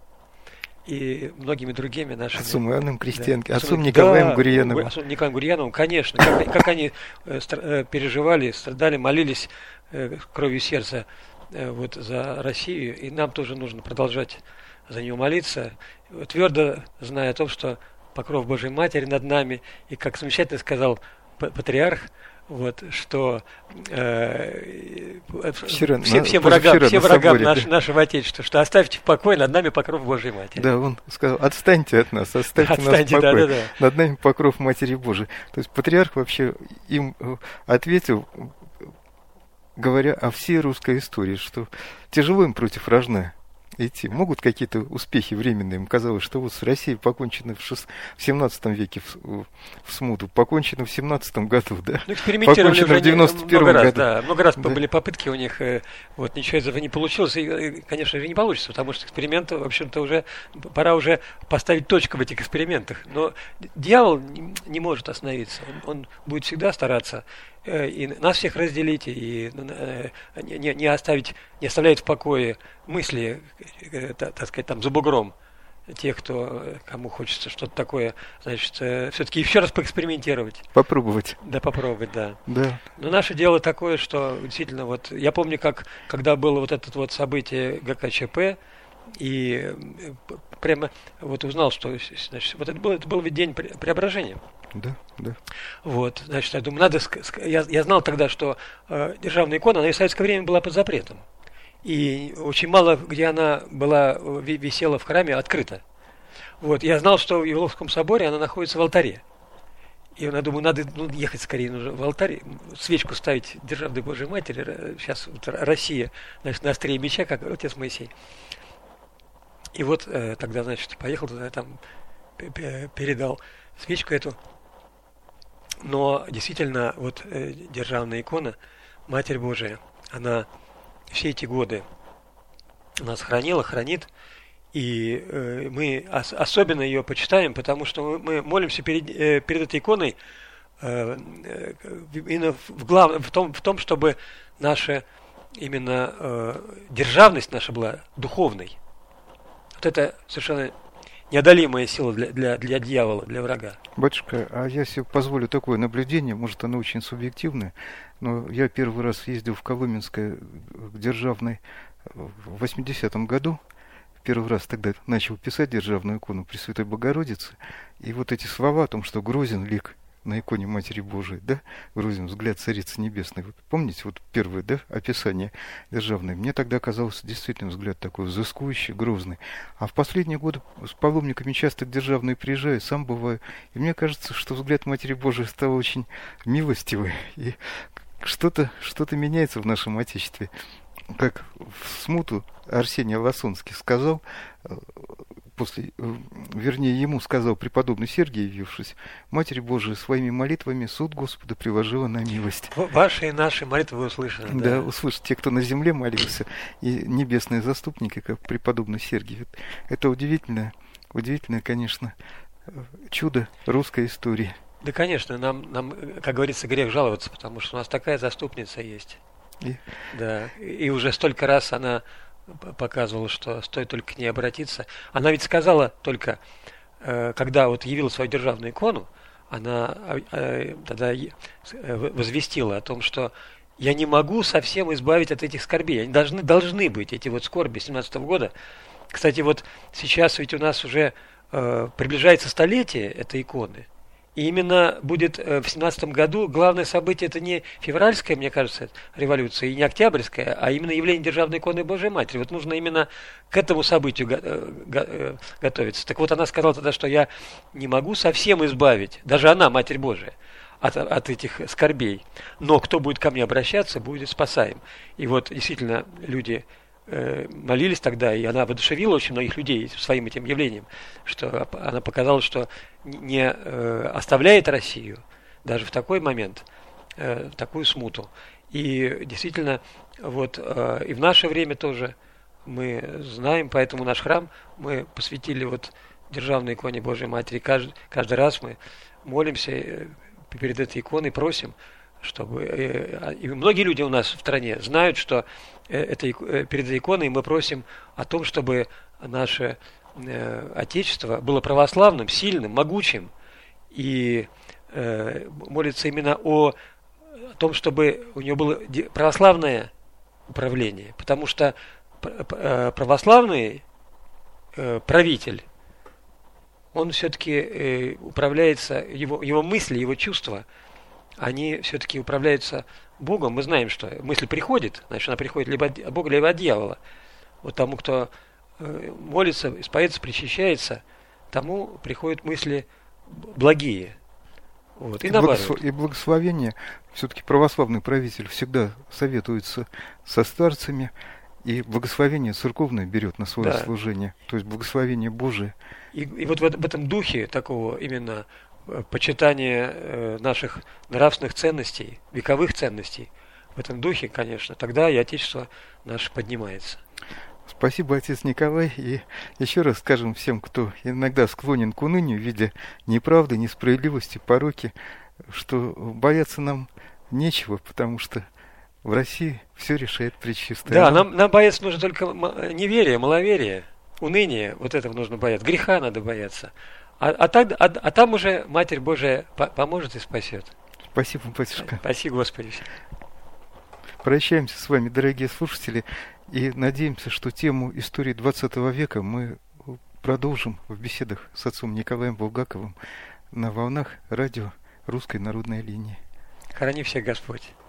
и многими другими нашими... Отцом Иоанном Крестьянки, да, отцом, отцом Николаем да, Гурьяновым. Отцом Николаем Гурьяновым, конечно. Как, как они э, стр, переживали, страдали, молились э, кровью сердца э, вот, за Россию. И нам тоже нужно продолжать за нее молиться, твердо зная о том, что покров Божьей Матери над нами, и как замечательно сказал патриарх, вот, что э, вчера, всем, всем врагам, всем врагам соборе, наш, да. нашего Отечества, что оставьте в покое над нами покров Божьей Матери. Да, он сказал, отстаньте от нас, оставьте отстаньте, нас в покое, да, да, да. над нами покров Матери Божией. То есть патриарх вообще им ответил, говоря о всей русской истории, что тяжело им против рожна идти. Могут какие-то успехи временные. Им казалось, что вот с Россией покончено в, шест... в семнадцатом веке в, в смуту, покончено в семнадцатом году, да? Ну, экспериментировали уже в девяносто первом году. Да, много раз да. были попытки у них, вот ничего из этого не получилось, и, конечно же, не получится, потому что эксперименты, в общем-то, уже пора уже поставить точку в этих экспериментах. Но дьявол не, не может остановиться. Он, он будет всегда стараться и нас всех разделить, и не, не оставить, не оставляет в покое мысли, так сказать, там за бугром тех, кто, кому хочется что-то такое, значит, все-таки еще раз поэкспериментировать. Попробовать. Да, попробовать, да. Да. Но наше дело такое, что действительно, вот, я помню, как, когда было вот это вот событие ГКЧП, и прямо вот узнал, что, значит, вот это был, это был ведь день преображения. Да, да. Вот, значит, я думаю, надо... Я, я знал тогда, что э, державная икона, она и в советское время была под запретом. И очень мало, где она была, висела в храме, открыта. Вот, я знал, что в Еловском соборе она находится в алтаре. И я думаю, надо ну, ехать скорее нужно в алтарь, свечку ставить Державной Божьей Матери. Сейчас вот Россия, значит, на острие меча, как отец Моисей. И вот э, тогда, значит, поехал туда, там передал свечку эту. Но действительно, вот э, державная икона, Матерь Божия, она все эти годы нас хранила, хранит, и э, мы ос- особенно ее почитаем, потому что мы молимся перед, э, перед этой иконой э, э, именно в, глав... в, том, в том, чтобы наша именно э, державность наша была духовной. Вот это совершенно неодолимая сила для, для, для дьявола, для врага. Батюшка, а я себе позволю такое наблюдение, может, оно очень субъективное, но я первый раз ездил в Коломенское к державной в восьмидесятом году, первый раз тогда начал писать державную икону Пресвятой Богородицы, и вот эти слова о том, что грозен лик на иконе Матери Божией, да, грозен взгляд Царицы Небесной. Вот помните, вот первое, да, описание державное. Мне тогда казался действительно взгляд такой взыскующий, грозный. А в последние годы с паломниками часто к державной приезжаю, сам бываю. И мне кажется, что взгляд Матери Божией стал очень милостивый. И что-то, что-то меняется в нашем Отечестве. Как в смуту Арсений Лосонский сказал, после, вернее, ему сказал преподобный Сергий, явившись: «Матерь Божия, своими молитвами суд Господа приложила на милость». Ваши и наши молитвы услышаны. Да, да, услышат те, кто на земле молился, и небесные заступники, как преподобный Сергий. Это удивительно, удивительное, конечно, чудо русской истории. Да, конечно, нам, нам, как говорится, грех жаловаться, потому что у нас такая заступница есть. И? Да, и уже столько раз она показывала, что стоит только к ней обратиться. Она ведь сказала только, когда вот явила свою державную икону, она тогда возвестила о том, что я не могу совсем избавить от этих скорбей. Они должны, должны быть, эти вот скорби семнадцатого года. Кстати, вот сейчас ведь у нас уже приближается столетие этой иконы. И именно будет в семнадцатом году главное событие, это не февральская, мне кажется, революция, и не октябрьская, а именно явление Державной иконы Божией Матери. Вот нужно именно к этому событию готовиться. Так вот, она сказала тогда, что я не могу совсем избавить, даже она, Матерь Божия, от, от этих скорбей. Но кто будет ко мне обращаться, будет спасаем. И вот действительно люди молились тогда, и она воодушевила очень многих людей своим этим явлением, что она показала, что не оставляет Россию даже в такой момент, в такую смуту. И действительно, вот и в наше время тоже мы знаем, поэтому наш храм мы посвятили вот Державной иконе Божией Матери. Каждый, каждый раз мы молимся перед этой иконой, просим, чтобы... И многие люди у нас в стране знают, что это, перед этой иконой мы просим о том, чтобы наше Отечество было православным, сильным, могучим. И молится именно о том, чтобы у него было православное управление. Потому что православный правитель, он все-таки управляется, его, его мысли, его чувства, они все-таки управляются Богом. Мы знаем, что мысль приходит, значит, она приходит либо от Бога, либо от дьявола. Вот тому, кто молится, исповедуется, причащается, тому приходят мысли благие. Вот. И, и, наоборот. Благослов... и благословение. Все-таки православный правитель всегда советуется со старцами, и благословение церковное берет на свое да. служение. То есть благословение Божие. И, и вот в, в этом духе такого именно почитания наших нравственных ценностей, вековых ценностей, в этом духе, конечно, тогда и Отечество наше поднимается. Спасибо, отец Николай. И еще раз скажем всем, кто иногда склонен к унынию в виде неправды, несправедливости, пороки, что бояться нам нечего, потому что в России все решает Пречистая. Да, нам, нам бояться нужно только неверие, маловерие, уныние. Вот этого нужно бояться. Греха надо бояться. А, а, так, а, а там уже Матерь Божия по- поможет и спасет. Спасибо, батюшка. Спасибо, Господи. Прощаемся с вами, дорогие слушатели, и надеемся, что тему истории двадцатого века мы продолжим в беседах с отцом Николаем Булгаковым на волнах радио «Русской народной линии». Храни всех Господь.